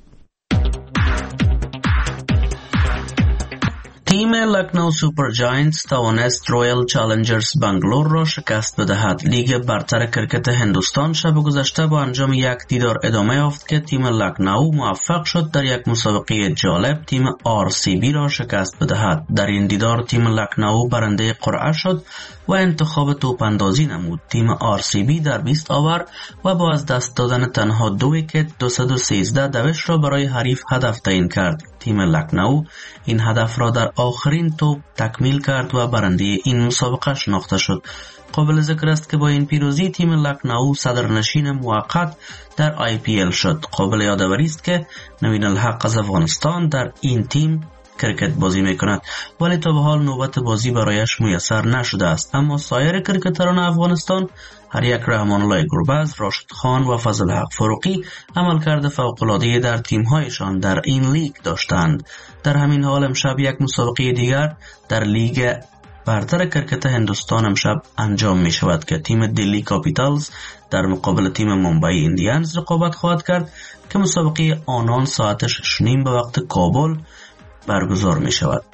تیم لکنو سوپر جاینتس توانست رویال چالنجرز بنگلور را شکست بدهد. لیگ برتر کرکت هندوستان شب گذشته با انجام یک دیدار ادامه یافت که تیم لکنو موفق شد در یک مسابقه جالب تیم RCB را شکست بدهد. در این دیدار تیم لکنو برنده قرعه شد و انتخاب توپ اندازی نمود. تیم RCB در 20 آور و با از دست دادن تنها 2 ویکت 213 دوش را برای حریف هدف تعیین کرد. تیم لکنو این هدف را در آخرین توپ تکمیل کرد و برنده این مسابقه شناخته شد. قابل ذکر است که با این پیروزی تیم لکنو صدرنشین موقت در IPL شد. قابل یادآوری است که نوین الحق از افغانستان در این تیم کرکت بازی میکند، ولی تا به حال نوبت بازی برایش میسر نشده است. اما سایر کرکتران افغانستان، هر یک رحمان الله گربز، راشد خان و فضل حق فاروقی عملکرد فوق‌العاده در تیم‌هایشان در این لیگ داشتند. در همین حال امشب یک مسابقه دیگر در لیگ برتر کرکت هندوستان امشب انجام می شود که تیم دلی کاپیتالز در مقابل تیم ممبئی ایندیانز رقابت خواهد کرد که مسابقه آنان ساعت 6:30 به وقت کابل برگزار می شود.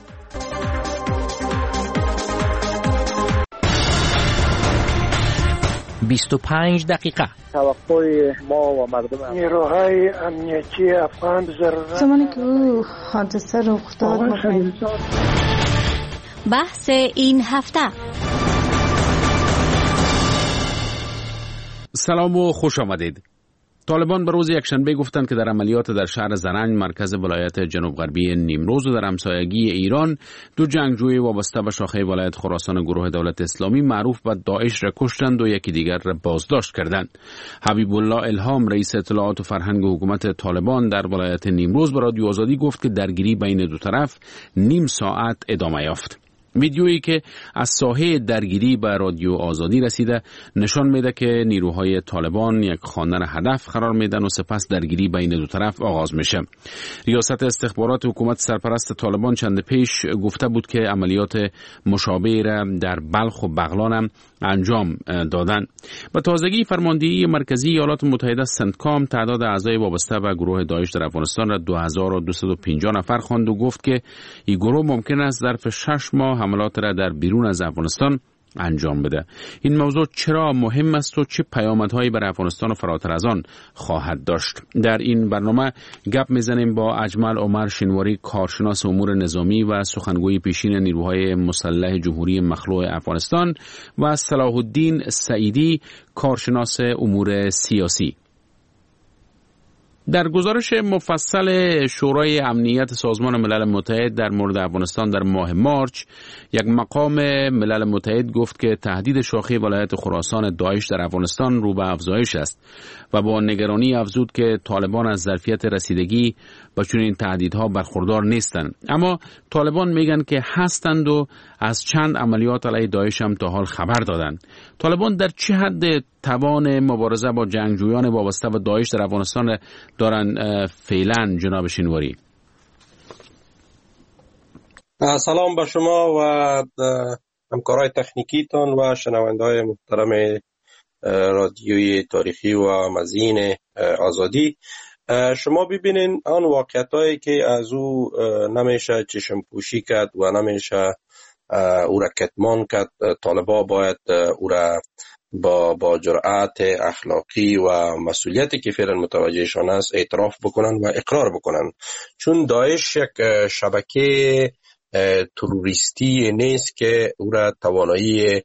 «25 دقیقه». توقع ما و مردم نیروهای امنیتی افغان ضرورت زمانی که او حادثه رخ داد بحث این هفته. سلام و خوش آمدید. طالبان به روز یکشنبه گفتند که در عملیات در شهر زرنج مرکز ولایت جنوب غربی نیمروز و در همسایگی ایران 2 جنگجوی وابسته به شاخه ولایت خراسان گروه دولت اسلامی معروف به داعش را کشتند و یکی دیگر را بازداشت کردند. حبیب الله الهام رئیس اطلاعات و فرهنگ حکومت طالبان در ولایت نیمروز به رادیو آزادی گفت که درگیری بین دو طرف نیم ساعت ادامه یافت. ویدیویی که از ساحه درگیری به رادیو آزادی رسیده نشان میده که نیروهای طالبان یک خانه را هدف قرار میدن و سپس درگیری بین دو طرف آغاز میشه. ریاست استخبارات حکومت سرپرست طالبان چند پیش گفته بود که عملیات مشابه را در بلخ و بغلان هم انجام دادن. به تازگی فرماندهی مرکزی ایالات متحده سنتکام تعداد اعضای وابسته به گروه داعش در افغانستان را 2250 نفر خواند و گفت که این گروه ممکن است ظرف 6 ماه حملات را در بیرون از افغانستان انجام بده. این موضوع چرا مهم است و چه پیامدهایی برای افغانستان و فراتر از آن خواهد داشت؟ در این برنامه گپ میزنیم با اجمل عمر شینواری، کارشناس امور نظامی و سخنگوی پیشین نیروهای مسلح جمهوری مخلوع افغانستان، و صلاح الدین سعیدی، کارشناس امور سیاسی. در گزارش مفصل شورای امنیت سازمان ملل متحد در مورد افغانستان در ماه مارچ، یک مقام ملل متحد گفت که تهدید شاخه ولایت خراسان داعش در افغانستان رو به افزایش است و با نگرانی افزود که طالبان از ظرفیت رسیدگی به چنین تهدیدها برخوردار نیستند. اما طالبان میگن که هستند و از چند عملیات علیه داعش هم تا حال خبر دادند. طالبان در چه حد توان مبارزه با جنگجویان وابسته به داعش در افغانستان دارن فعلا، جناب شینواری؟ سلام به شما و همکارای تکنیکیتان و شنونده‌های محترم رادیوی تاریخی و مزین آزادی. شما ببینین آن واقعیتایی که از او نمیشه چشم پوشی کرد و نمیشه او را کتمان کرد. طالبا باید او را با جرأت اخلاقی و مسئولیتی که فعلا متوجهشان است اعتراف بکنن و اقرار بکنن، چون داعش یک شبکه تروریستی نیست که او را توانایی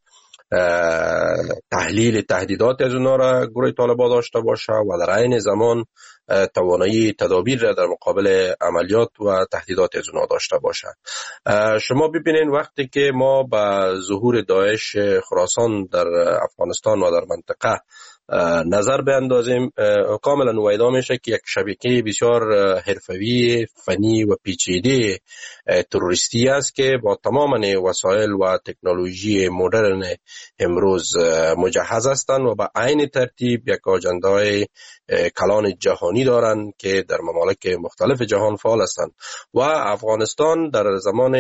تحلیل تهدیدات از اونا را گروه طالبان داشته باشه و در عین زمان توانایی تدابیر را در مقابل عملیات و تهدیدات از اونا داشته باشه. شما ببینین وقتی که ما به ظهور داعش خراسان در افغانستان و در منطقه نظر بیندازیم، کاملا نویدا میشه که یک شبکه بسیار حرفوی، فنی و پیچیده تروریستی است که با تمام وسایل و تکنولوژی مدرن امروز مجهز هستند و به عین ترتیب یک آجندای کلان جهانی دارند که در ممالک مختلف جهان فعال هستند و افغانستان در زمان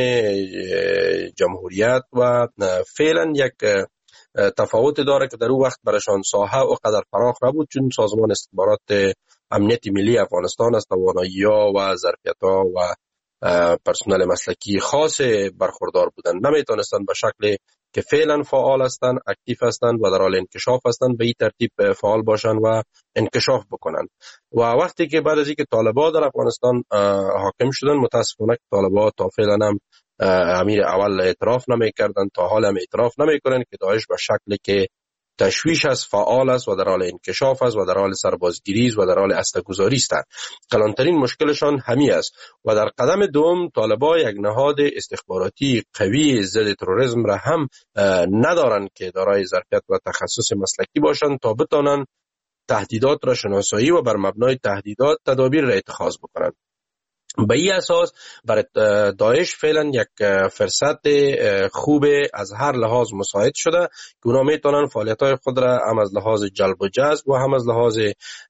جمهوریت و فعلا یک تفاوت داره که در اون وقت برشان ساحه و قدر فراخ نبود، چون سازمان استخبارات امنیت ملی افغانستان از توانایی‌ها و ظرفیت‌ها و پرسنل مسلکی خاص برخوردار بودن، نمیتونستن به شکل که فعلا فعال هستن، اکتیو هستن و در حال انکشاف هستن به این ترتیب فعال باشن و انکشاف بکنن. و وقتی که بعد از اینکه طالبان در افغانستان حاکم شدن، متاسفانه طالبان تا فعلا هم امیر اول اعتراف نمیکردن، تا حال هم اعتراف نمیکنن که داعش به شکلی که تشویش است، فعال است و در حال انکشاف است و در حال سربازگیری است و در حال اسلحه‌گذاری است. کلانترین مشکلشان همین است. و در قدم دوم طالبان یک نهاد استخباراتی قوی ضد تروریسم را هم ندارند که دارای ظرفیت و تخصص مسلکی باشند تا بتوانند تهدیدات را شناسایی و بر مبنای تهدیدات تدابیر را اتخاذ بکنند. به این اساس برای داعش فعلا یک فرصت خوب از هر لحاظ مساعد شده که اونا میتونن فعالیت‌های خود را هم از لحاظ جلب و جذب و هم از لحاظ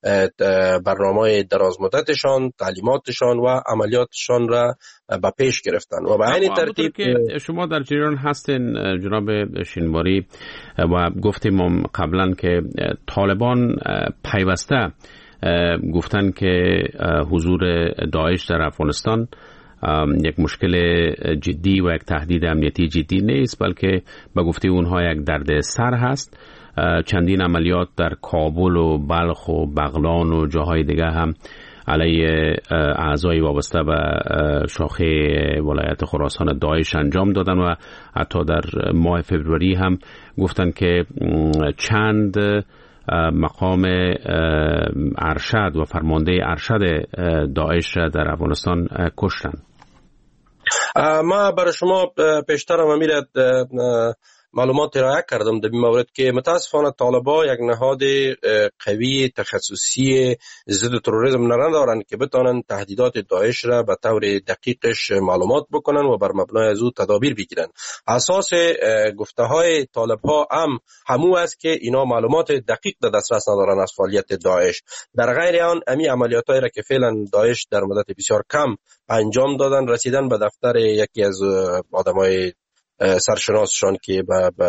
برنامه دراز مدتشان، تعلیماتشان و عملیاتشان را به پیش گرفتن. و به همین ترتیب که شما در جریان هستین جناب شینواری و گفتیم قبلا که طالبان پیوسته گفتن که حضور داعش در افغانستان یک مشکل جدی و یک تهدید امنیتی جدی نیست، بلکه به گفته اونها یک درد سر هست. چندین عملیات در کابل و بلخ و بغلان و جاهای دیگه هم علیه اعضای وابسته به شاخه ولایت خراسان داعش انجام دادن و حتی در ماه فوریه هم گفتن که چند مقام ارشد و فرمانده ارشد داعش در افغانستان کشتن. ما برای شما پیشتر هم امیرت معلومات ارائه کردم در این مورد که متاسفانه طالبان یک نهاد قوی تخصصی ضد تروریسم ندارند که بتوانند تهدیدات داعش را به طور دقیقش معلومات بکنن و بر مبنای از او تدابیر بگیرن. اساس گفته های طالبها همو است که اینا معلومات دقیق در دسترس ندارن از فعالیت داعش. در غیر آن امی عملیاتایی را که فعلا داعش در مدت بسیار کم انجام دادن رسیدن به دفتر یکی از آدمای سرشناسشان که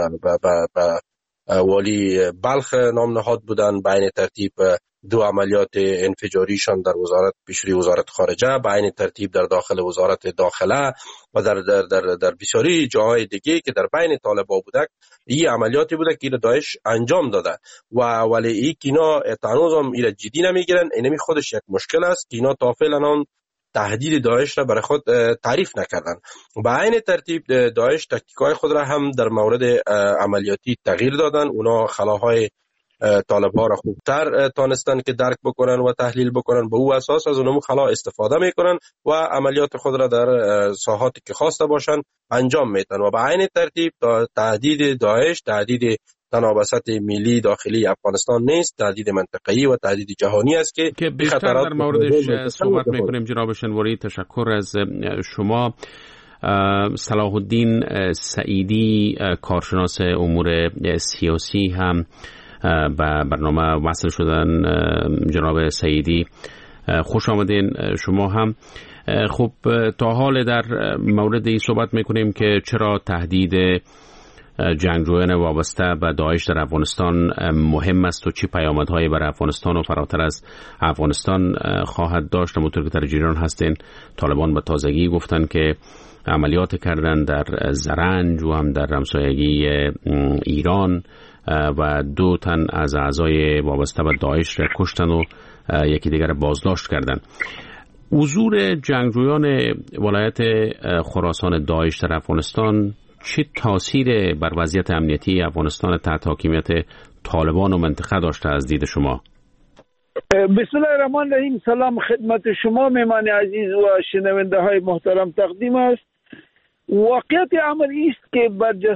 به والی بلخ نام نهاد بودن. به عین ترتیب 2 عملیات انفجاریشان در پیشروی وزارت خارجه، به عین ترتیب در داخل وزارت داخله و در بسیاری جاهای دیگه که در بین طالبان بوده این عملیاتی بوده که داعش انجام داده ولی این که اینا هنوز هم اینا جدی نمیگیرن. اینمی خودش یک مشکل است که اینا تا فعلا تهدید داعش را برای خود تعریف نکردن. به عین ترتیب داعش تاکتیک‌های خود را هم در مورد عملیاتی تغییر دادن. اونا خلاهای طالب‌ها را خوبتر تانستن که درک بکنن و تحلیل بکنن، به او اساس از اونمو خلا استفاده میکنن و عملیات خود را در ساحاتی که خواسته باشن انجام میدن و به عین ترتیب تهدید داعش تهدید تنها وسط ملی داخلی افغانستان نیست، تهدید منطقه‌ای و تهدید جهانی است که بیشتر در موردش صحبت میکنیم. جناب شنواری تشکر از شما. صلاح الدین سعیدی کارشناس امور سیاسی هم به برنامه وصل شدن. جناب سعیدی خوش آمدین شما هم. خب تا حال در مورد این صحبت میکنیم که چرا تهدید جنگجویان وابسته به داعش در افغانستان مهم است و چه پیامدهایی برای افغانستان و فراتر از افغانستان خواهد داشت. همونطور که در جریان هستین طالبان به تازگی گفتن که عملیات کردن در زرنج و هم در همسایگی ایران و 2 تن از اعضای وابسته به داعش را کشتن و یکی دیگر بازداشت کردن. حضور جنگجویان ولایت خراسان داعش در افغانستان چه تاثیر بر وضعیت امنیتی افغانستان تحت حاکمیت طالبان و منطقه داشته از دید شما؟ بسم الله الرحمن الرحیم. سلام خدمت شما مهمان عزیز و شنونده های محترم تقدیم است. واقعیت عملی است که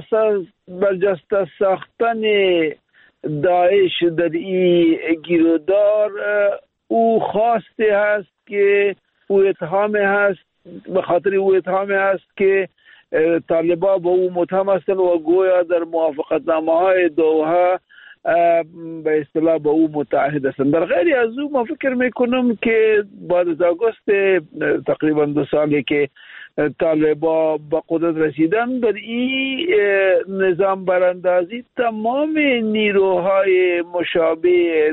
برجسته ساختن داعش در این گیرودار او خواسته هست که او اتهام هست، به خاطر او اتهام هست که طالبان با او متهم هستند و گویا در موافقتنامه‌های دوحه به اصطلاح با او متعهد هستند. در غیر از او ما فکر میکنم که بعد از آگوست تقریبا 2 سالی که طالبان به قدرت رسیدن در این نظام براندازی تمام نیروهای مشابه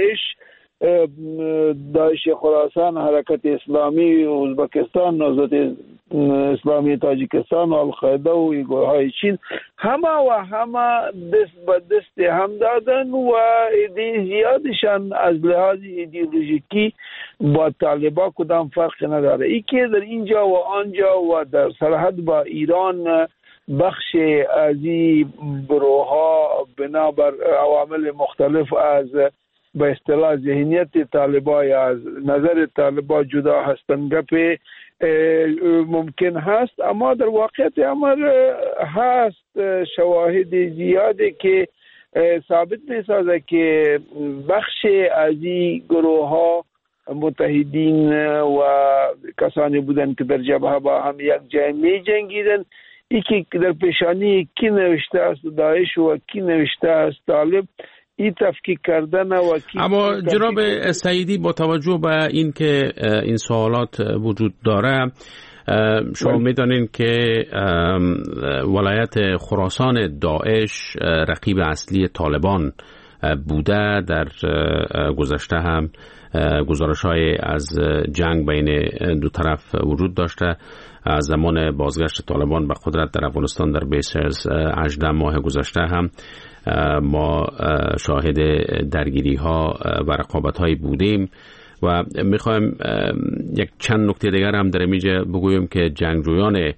داعش خراسان، حرکت اسلامی ازبکستان، نهضت اسلامی تاجیکستان و القاعده و گروه‌های چین همه دست به دست هم دادن و ایده زیادشان از لحاظ ایدئولوژیکی با طالبان کدام فرق نداره. ای که در اینجا و آنجا و در سرحد با ایران بخش از این گروه‌ها بنابر عوامل مختلف از به اصطلاح ذهنیت طالبان یا از نظر طالبان جدا هستند گپ ممکن هست، اما در واقعیت امر هست شواهد زیاده که ثابت می‌سازه که بخش از این گروه ها متحدین و کسانی بودند که در جبهه با هم یک جای می جنگیدن. یکی در پیشانی کی نوشته است داعش و کی نوشته است طالب، این تفکیک کردن و اما جناب سعیدی با توجه به این که این سوالات وجود داره، شما میدانین که ولایت خراسان داعش رقیب اصلی طالبان بوده. در گذشته هم گزارش‌های از جنگ بین دو طرف وجود داشته. از زمان بازگشت طالبان به قدرت در افغانستان در بیش از 18 ماه گذشته هم ما شاهد درگیری ها و رقابت های بودیم و میخوایم یک چند نکته دیگر هم در اینجا بگویم که جنگجویان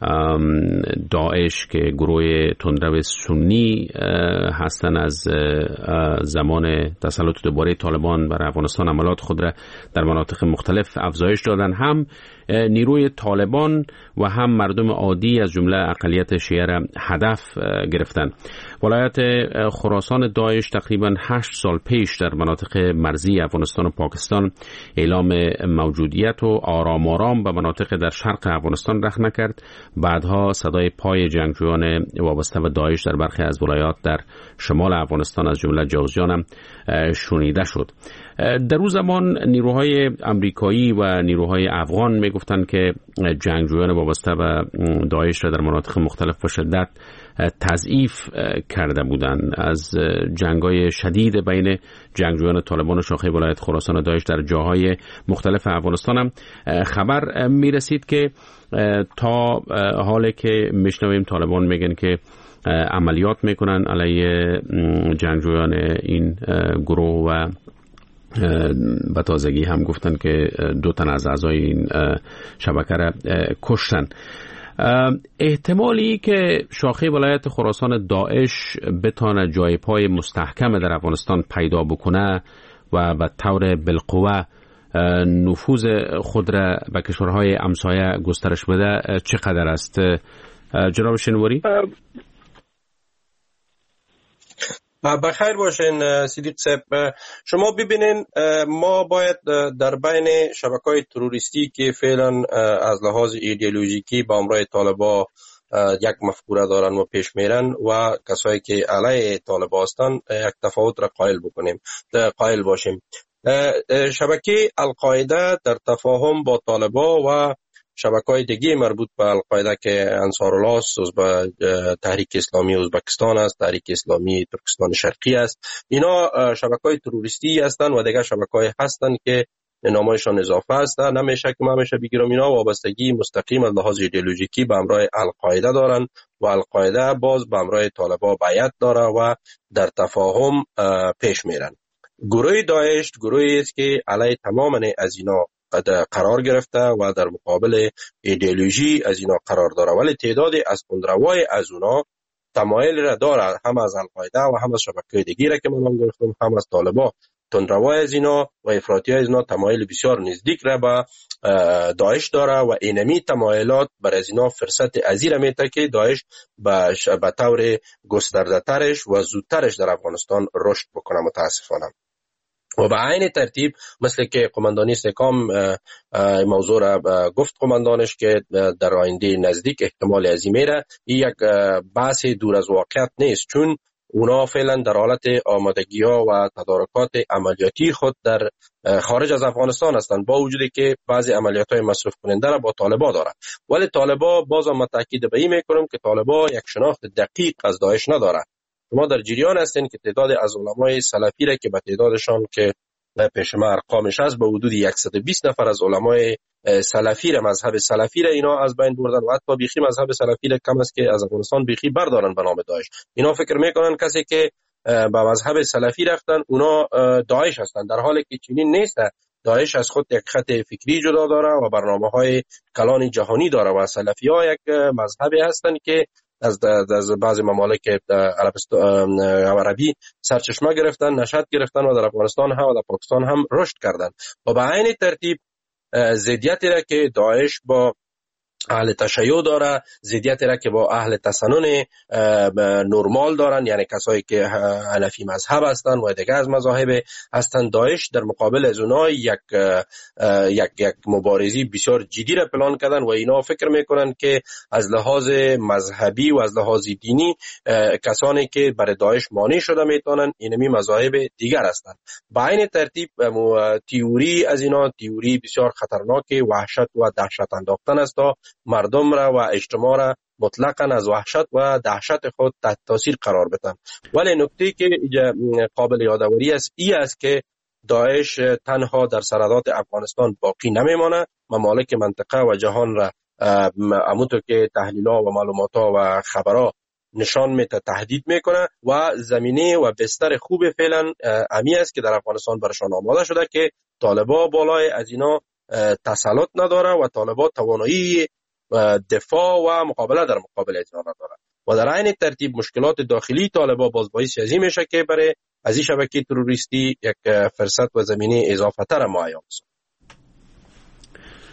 داعش که گروه تندرو سنی هستن از زمان تسلط دوباره طالبان بر افغانستان عملات خود را در مناطق مختلف افزایش دادن، هم نیروی طالبان و هم مردم عادی از جمله اقلیت شیعه را هدف گرفتند. ولایت خراسان داعش تقریبا 8 سال پیش در مناطق مرزی افغانستان و پاکستان اعلام موجودیت و آرام به مناطق در شرق افغانستان رخ نکرد. بعدها صدای پای جنگجویان وابسته به داعش در برخی از ولایات در شمال افغانستان از جمله جوزجان هم شنیده شد. در اون زمان نیروهای امریکایی و نیروهای افغان میگفتند که جنگجویان وابسته به داعش را در مناطق مختلف به شدت تضعیف کرده بودند. از جنگ‌های شدید بین جنگجویان طالبان و شاخه ولایت خراسان و داعش در جاهای مختلف افغانستان هم خبر میرسید که تا حالی که میشنویم طالبان میگن که عملیات میکنن علیه جنگجویان این گروه و به تازگی هم گفتن که 2 تن از اعضای این شبکه را کشتن. احتمالی که شاخه ولایت خراسان داعش بتانه جای پای مستحکم در افغانستان پیدا بکنه و به طور بالقوه نفوذ خود را به کشورهای همسایه گسترش بده چقدر است جناب شنواری؟ بخیر باشین صدیق صاحب. شما ببینین ما باید در بین شبکه‌های تروریستی که فعلا از لحاظ ایدئولوژیکی با همراه طالبان یک مفکوره دارن و پیش میرن و کسایی که علیه طالبان هستن یک تفاوت را قائل باشیم. شبکه القاعده در تفاهم با طالبان و شبکه‌های دیگه مربوط به القاعده که انصارالله است، به تحریک اسلامی ازبکستان است، تحریک اسلامی ترکستان شرقی است، اینا شبکه‌های تروریستی هستند و دیگه شبکه‌های هستند که نامایشان اضافه است. نمیشه که ما همیشه بگیرم اینا وابستگی مستقیم از لحاظ ایدئولوژیکی به همراه القاعده دارن و القاعده باز به همراه طالبان بیعت داره و در تفاهم پیش میرن. گروه داعش گروهی است که علیه تماما از اینا قرار گرفته و در مقابل ایدئولوژی از اینا قرار داره، ولی تعدادی از تندروای از اونا تمایل را داره، هم از القاعده و هم از شبکه‌های دیگه را که من گفتم، هم از طالبان. تندروای از اینا و افراطی از اینا تمایل بسیار نزدیک را به داعش داره و اینمی تمایلات بر از اینا فرصت ازیر میته که داعش به طور گسترده ترش و زودترش در افغانستان رشد بکنه متاسفانه. و به عین ترتیب مثل که قماندانی استحکام موضوع را گفت قماندانش که در آینده نزدیک احتمال ازی میره، این یک بحث دور از واقعیت نیست، چون اونا فعلا در حالت آمادگی ها و تدارکات عملیاتی خود در خارج از افغانستان هستند، با وجودی که بعضی عملیات های مصرف کننده را با طالبان داره. ولی طالبان بازم من تاکید به این میکنم که طالبان یک شناخت دقیق از داعش نداره. ما در جریان هستیم که تعداد از علمای سلفی را که به تعدادشان که پیش ما ارقامش هست به حدود 120 نفر از علمای سلفی را، مذهب سلفی را اینا از بین بردن و حتی بیخی مذهب سلفی را کم است که از افغانستان بیخی بردارن به نام داعش. اینا فکر میکنن کسی که به مذهب سلفی رفتن اونا داعش هستن، در حالی که چنین نیست. داعش از خود یک خط فکری جدا داره و برنامه‌های کلان جهانی داره و سلفی ها یک مذهبی هستن که از بعضی ممالک عربستان عربی سرچشمه گرفتن، نشأت گرفتن و در افغانستان هم و در پاکستان هم رشد کردن. و به عین ترتیب ضدیتی را که داعش با اهل تشیع داره، ضدیتی را که با اهل تسنن نرمال دارن، یعنی کسایی که حنفی مذهب هستند و دیگه از مذاهب هستند، داعش در مقابل از اونها یک مبارزی بسیار جدی را پلان کردن و اینا فکر میکنن که از لحاظ مذهبی و از لحاظ دینی کسانی که برای داعش مانع شده میتونن اینمی مذاهب دیگر هستند. با این ترتیب تئوری از اینا تئوری بسیار خطرناک، وحشت و دهشت انداختن است تا مردم را و اجتماع را مطلقاً از وحشت و دهشت خود تحت تاثیر قرار بدن. ولی نکته که قابل یادآوری است این است که داعش تنها در سرحدات افغانستان باقی نمیمانه، ممالک منطقه و جهان را همونطور که تحلیل‌ها و معلومات‌ها و خبرها نشان میده تهدید میکنه و زمینه و بستر خوب فعلا امی است که در افغانستان برشان آماده شده که طالبان بالای از اینا تسلط نداره و طالبان توانایی دفاع و مقابله در مقابل اینا نداره و در عین ترتیب مشکلات داخلی طالبان باز باعث ازی میشه که برای از این شبکه تروریستی یک فرصت و زمینه اضافه تر مهیا بشه.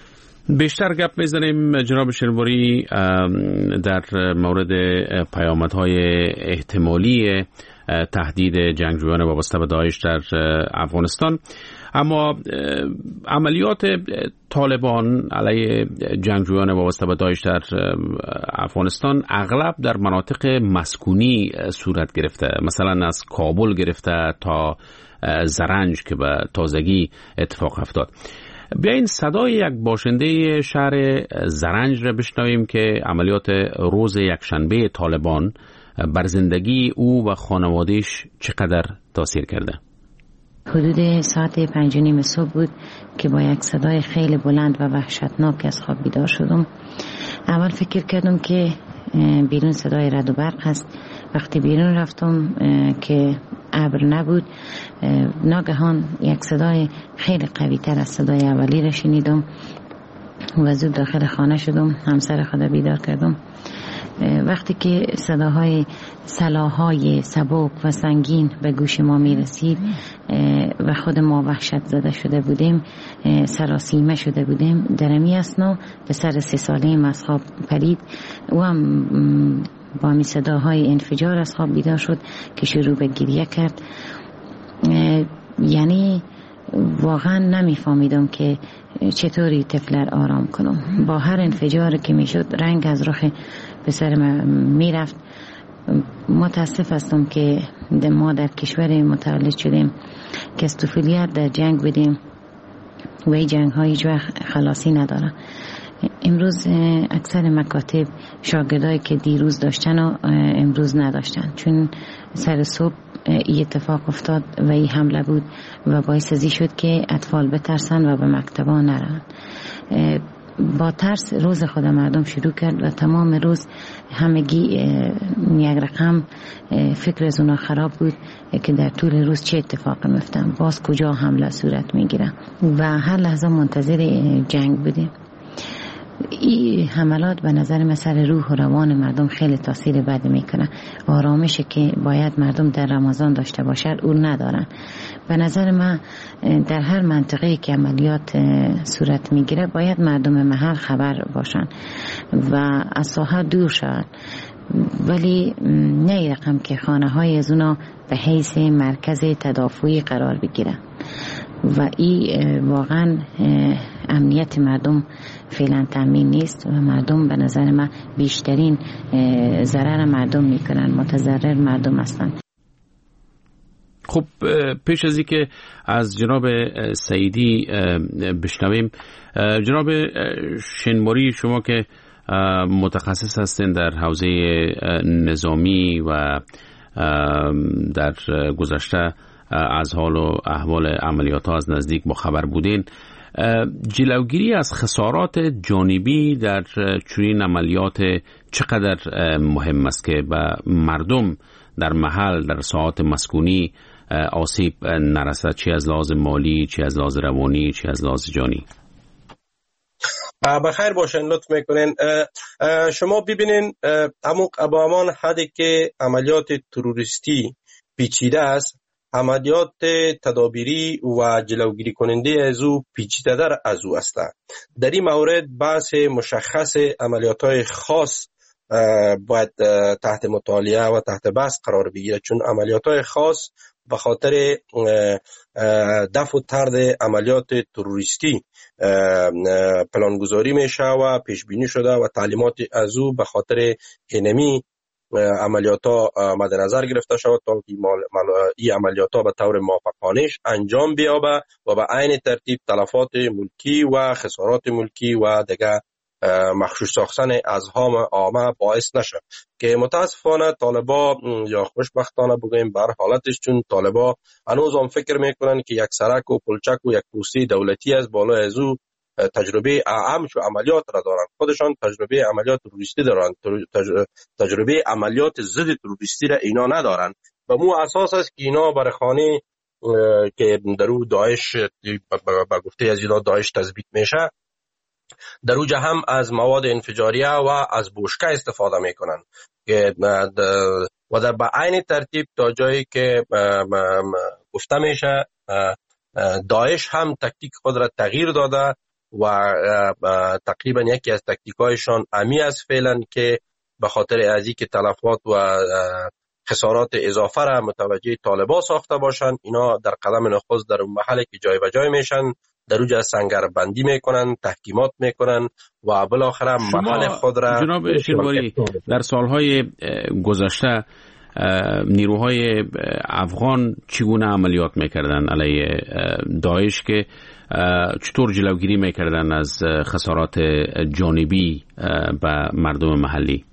بیشتر گپ میزنیم جناب شنواری در مورد پیامدهای احتمالی تهدید جنگجویان وابسته به داعش در افغانستان، اما عملیات طالبان علیه جنگجویان وابسته به داعش در افغانستان اغلب در مناطق مسکونی صورت گرفته، مثلا از کابل گرفته تا زرنج که به تازگی اتفاق افتاد. بیاین صدای یک باشنده شهر زرنج را بشنویم که عملیات روز یکشنبه طالبان بر زندگی او و خانوادهش چقدر تاثیر کرده. حدود ساعت 5:30 صبح بود که با یک صدای خیلی بلند و وحشتناک از خواب بیدار شدم. اول فکر کردم که بیرون صدای رعد و برق هست. وقتی بیرون رفتم که ابر نبود، ناگهان یک صدای خیلی قوی تر از صدای اولی را شنیدم و زود داخل خانه شدم. همسر خود بیدار کردم. وقتی که صداهای سلاح‌های سبک و سنگین به گوش ما می رسید و خود ما وحشت زده شده بودیم، سراسیمه شده بودیم، درمی اسنا پسر 3 ساله از خواب پرید و هم با می صداهای انفجار از خواب بیدار شد که شروع به گریه کرد. یعنی واقعا نمیفهمیدم که چطوری طفل آرام کنم. با هر انفجار که میشد رنگ از رخ پسر می رفت. متاسف هستم که ما در کشور متولد شدیم که از طفولیت در جنگ بودیم و این جنگ ها هیچ وقت خلاصی نداره. امروز اکثر مکاتب شاگردایی که دیروز داشتن و امروز نداشتن، چون سر صبح این اتفاق افتاد و این حمله بود و باعث ازی شد که اطفال بترسن و به مکتبا نرن. با ترس روز خود مردم شروع کرد و تمام روز همگی یک رقم فکر از اونا خراب بود که در طول روز چه اتفاق میفتن، باز کجا حمله صورت میگیره و هر لحظه منتظر جنگ بودیم. این حملات به نظر من سر روح و روان مردم خیلی تاثیر بد میکنه. آرامشی که باید مردم در رمضان داشته باشد اون ندارن. به نظر من در هر منطقه‌ای که عملیات صورت میگیره باید مردم محل خبر باشن و از ساحه دور شوند، ولی نه رقم که خانه های از اونا به حیث مرکز تدافعی قرار بگیره و این واقعا امنیت مردم فعلا تامین نیست و مردم به نظر من بیشترین ضرر مردم میکنن، متضرر مردم هستن. خب پیش از اینکه از جناب سعیدی بشنویم، جناب شنواری، شما که متخصص هستین در حوزه نظامی و در گذشته از حال و احوال عملیات ها از نزدیک با خبر بودین، جلوگیری از خسارات جانبی در چنین عملیات چقدر مهم است که به مردم در محل در ساعات مسکونی آسیب نرسد، چی از لحاظ مالی، چی از لحاظ روانی، چی از لحاظ جانی؟ بخیر باشین، لطف میکنین. شما ببینین با همان حدی که عملیات تروریستی پیچیده است، عملیات تدابیری و جلوگیری کننده از او پیچیده در از او است. در این مورد بحث مشخص عملیات‌های خاص باید تحت مطالعه و تحت بحث قرار بگیرد، چون عملیات‌های خاص به خاطر دفع و طرد عملیات تروریستی پلانگذاری میشه و پیش بینی شده و تعلیمات از او به خاطر اینمی عملیات‌ها مد نظر گرفته شود تا این عملیات‌ها به طور موفقانه انجام بیابه و به عین ترتیب تلفات ملکی و خسارات ملکی و دیگر مخشوش ساختن ازهام عامه باعث نشه که متاسفانه طالبا یا خوشبختانه بگویم بر حالتش، چون طالبا هنوز هم فکر میکنن که یک سرک و پلچک و یک پوستی دولتی از بالا از او تجربه اعمش و عملیات را دارن. خودشان تجربه عملیات تروریستی دارن، تجربه عملیات ضد تروریستی را اینا ندارن. و مو اساس است که اینا بر خانه که در او داعش به گفته از اینا داعش تثبیت میشه، در اوجه هم از مواد انفجاریه و از بوشکه استفاده میکنن که و در به عین ترتیب تا جایی که گفته میشه داعش هم تکتیک خود را تغییر داده و تقریبا یکی از تکتیکایشان امی است فعلا که به خاطر از اینکه تلفات و خسارات اضافه را متوجه طالبان ساخته باشند، اینا در قدم نخست در اون محله که جای به جای میشن در اوجه سنگر بندی میکنن، تحکیمات میکنن و بالاخره محل خود را. جناب شیروانی، در سالهای گذشته نیروهای افغان چگونه عملیات میکردن علیه داعش که چطور جلوگیری میکردن از خسارات جانبی به مردم محلی؟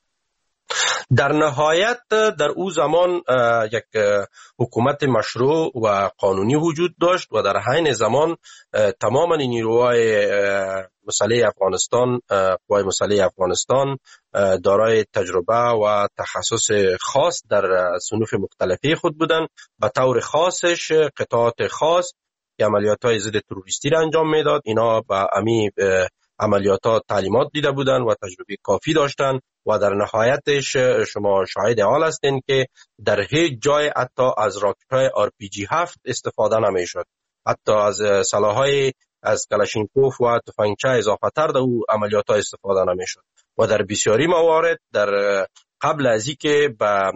در نهایت در او زمان یک حکومت مشروع و قانونی وجود داشت و در حین زمان تماما نیروهای مسلح افغانستان، قوای مسلح افغانستان دارای تجربه و تخصص خاص در صنوف مختلفی خود بودند. به طور خاصش قطعات خاص که عملیات‌های ضد تروریستی را انجام میداد، اینا به امی عملیاتات تعلیمات دیده بودند و تجربه کافی داشتند و در نهایتش شما شاهد حال هستین که در هیچ جای حتی از راکت‌های RPG-7 استفاده نمی‌شد، حتی از سلاح‌های از کلاشینکوف و تفنگچه اضافه تر در او عملیات‌ها استفاده نمی‌شد و در بسیاری موارد در قبل از اینکه به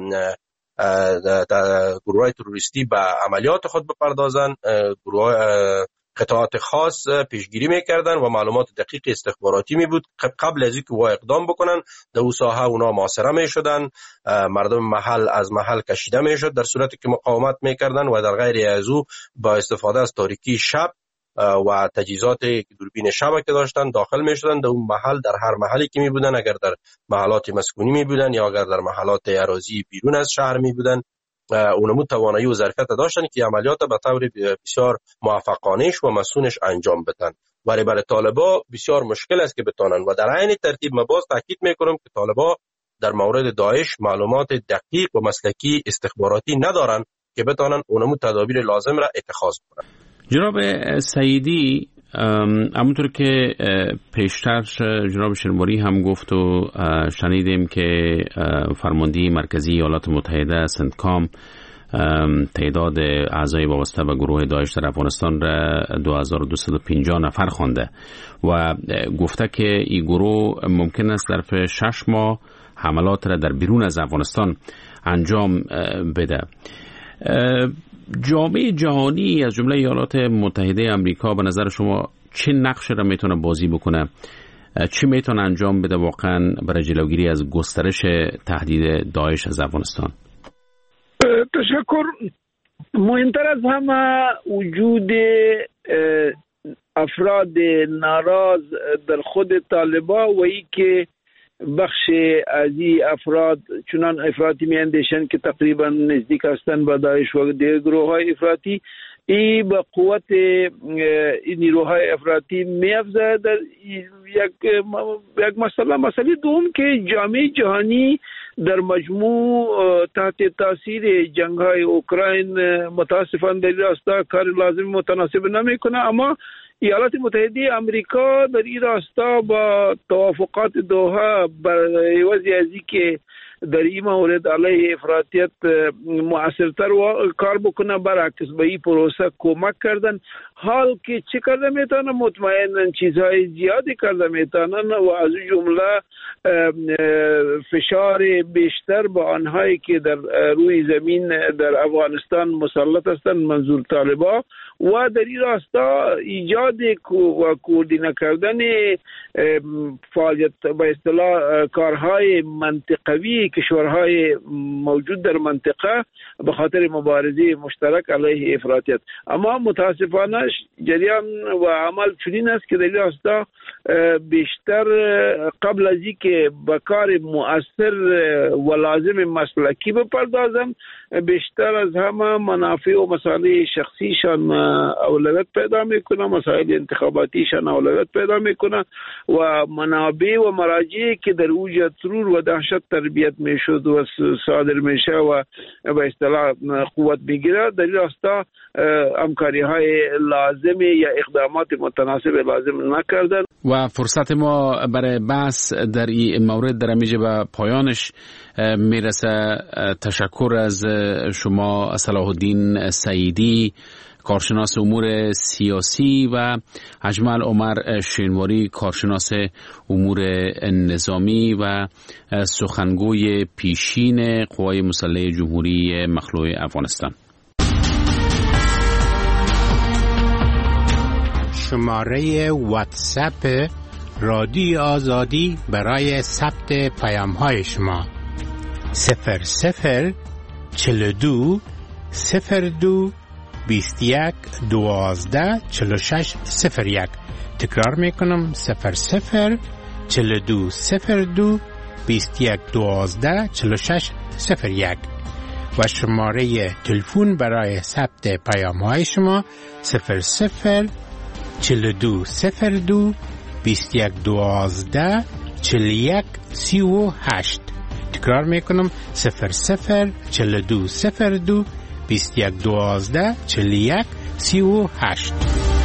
گروه‌های تروریستی به عملیات خود بپردازند، گروه قطعات خاص پیشگیری میکردن و معلومات دقیق استخباراتی می بود قبل از اینکه وا اقدام بکنن در اون ساحه اونا محاصره میشدن، مردم محل از محل کشیده میشد در صورتی که مقاومت میکردن و در غیر از او با استفاده از تاریکی شب و تجهیزات دوربین شب که داشتن داخل میشدن در اون محل. در هر محلی که می بودن، اگر در محلات مسکونی می بودن یا اگر در محلات اراضی بیرون از شهر می بودن، اونمو توانایی و ظرفیت داشتن که عملیات به طور بسیار موفقانه‌اش و مسئولش انجام بدن. ولی برای طالبا بسیار مشکل است که بتونن و در عین ترتیب ما باز تاکید میکنم که طالبا در مورد داعش معلومات دقیق و مسلکی استخباراتی ندارن که بتونن اونمو تدابیر لازم را اتخاذ کنن. جناب سعیدی، همونطور که پیشتر جناب شنواری هم گفت و شنیدیم که فرماندهی مرکزی ایالات متحده سنتکام تعداد اعضای وابسته به گروه داعش در افغانستان را 2250 نفر خوانده و گفته که این گروه ممکن است ظرف 6 ماه حملات را در بیرون از افغانستان انجام بده. جامعه جهانی از جمله ایالات متحده آمریکا به نظر شما چه نقش را میتونه بازی بکنه؟ چی میتونه انجام بده واقعا برای جلوگیری از گسترش تهدید داعش از افغانستان؟ تشکر. مهمتر از همه وجود افراد ناراض در خود طالبان و ای که بخش از این افراد چنان افراطی می اندیشند که تقریبا نزدیک هستند به داعش و دیگر گروه های افراطی، این به قوت این نیروهای افراطی می افزاید. در یک مسئله دوم که جامعه جهانی در مجموع تحت تاثیر جنگ های اوکراین متاسفانه در راستا کار لازم متناسب نمی کنه، اما ایالات متحده آمریکا در این راستا با توافقات دوحه برای وضعی که در این مورد علیه افراطیت مؤثرتر کار بکنه، برعکس به این پروسه کمک کردن. حال که چه کرده میتونن؟ مطمئنن چیزهای زیادی کرده میتونن و از جمله فشار بیشتر با آنهایی که در روی زمین در افغانستان مسلط هستند، منظور طالبان، و در این راستا ایجاد و کوردینه کردن فعالیت به اصطلاح کارهای منطقوی کشورهای موجود در منطقه به خاطر مبارزه مشترک علیه افراطیت. اما متاسفانه جریان و عمل چنین است که در این راستا بیشتر قبل از اینکه به کار مؤثر و لازم مسلکی بپردازم، بیشتر از همه منافع و مسائل شخصیشان اولویت پیدا میکنه، مسائل انتخاباتیشان اولویت پیدا میکنه و منابع و مراجعی که در اوج ترور و دهشت تربیت میشد و صادر میشه و به اصطلاح قوت میگیره، در این راستا همکاری های لازم یا اقدامات متناسب لازم نکردن. و فرصت ما برای بحث در این مورد در میجه به پایانش میرسه. تشکر از شما صلاح الدین سعیدی، کارشناس امور سیاسی و اجمل عمر شینواری کارشناس امور نظامی و سخنگوی پیشین قوای مسلح جمهوری مخلوع افغانستان. شماره واتساپ رادیو آزادی برای ثبت پیام‌های شما 00 42 02 21 12 46 01. تکرار میکنم 00 42 02 21 12 46 01 و شماره تلفن برای ثبت پیام‌های شما 00 42 02 21 12 41 38. تکرار میکنم 00 42 02 21 12 41 38.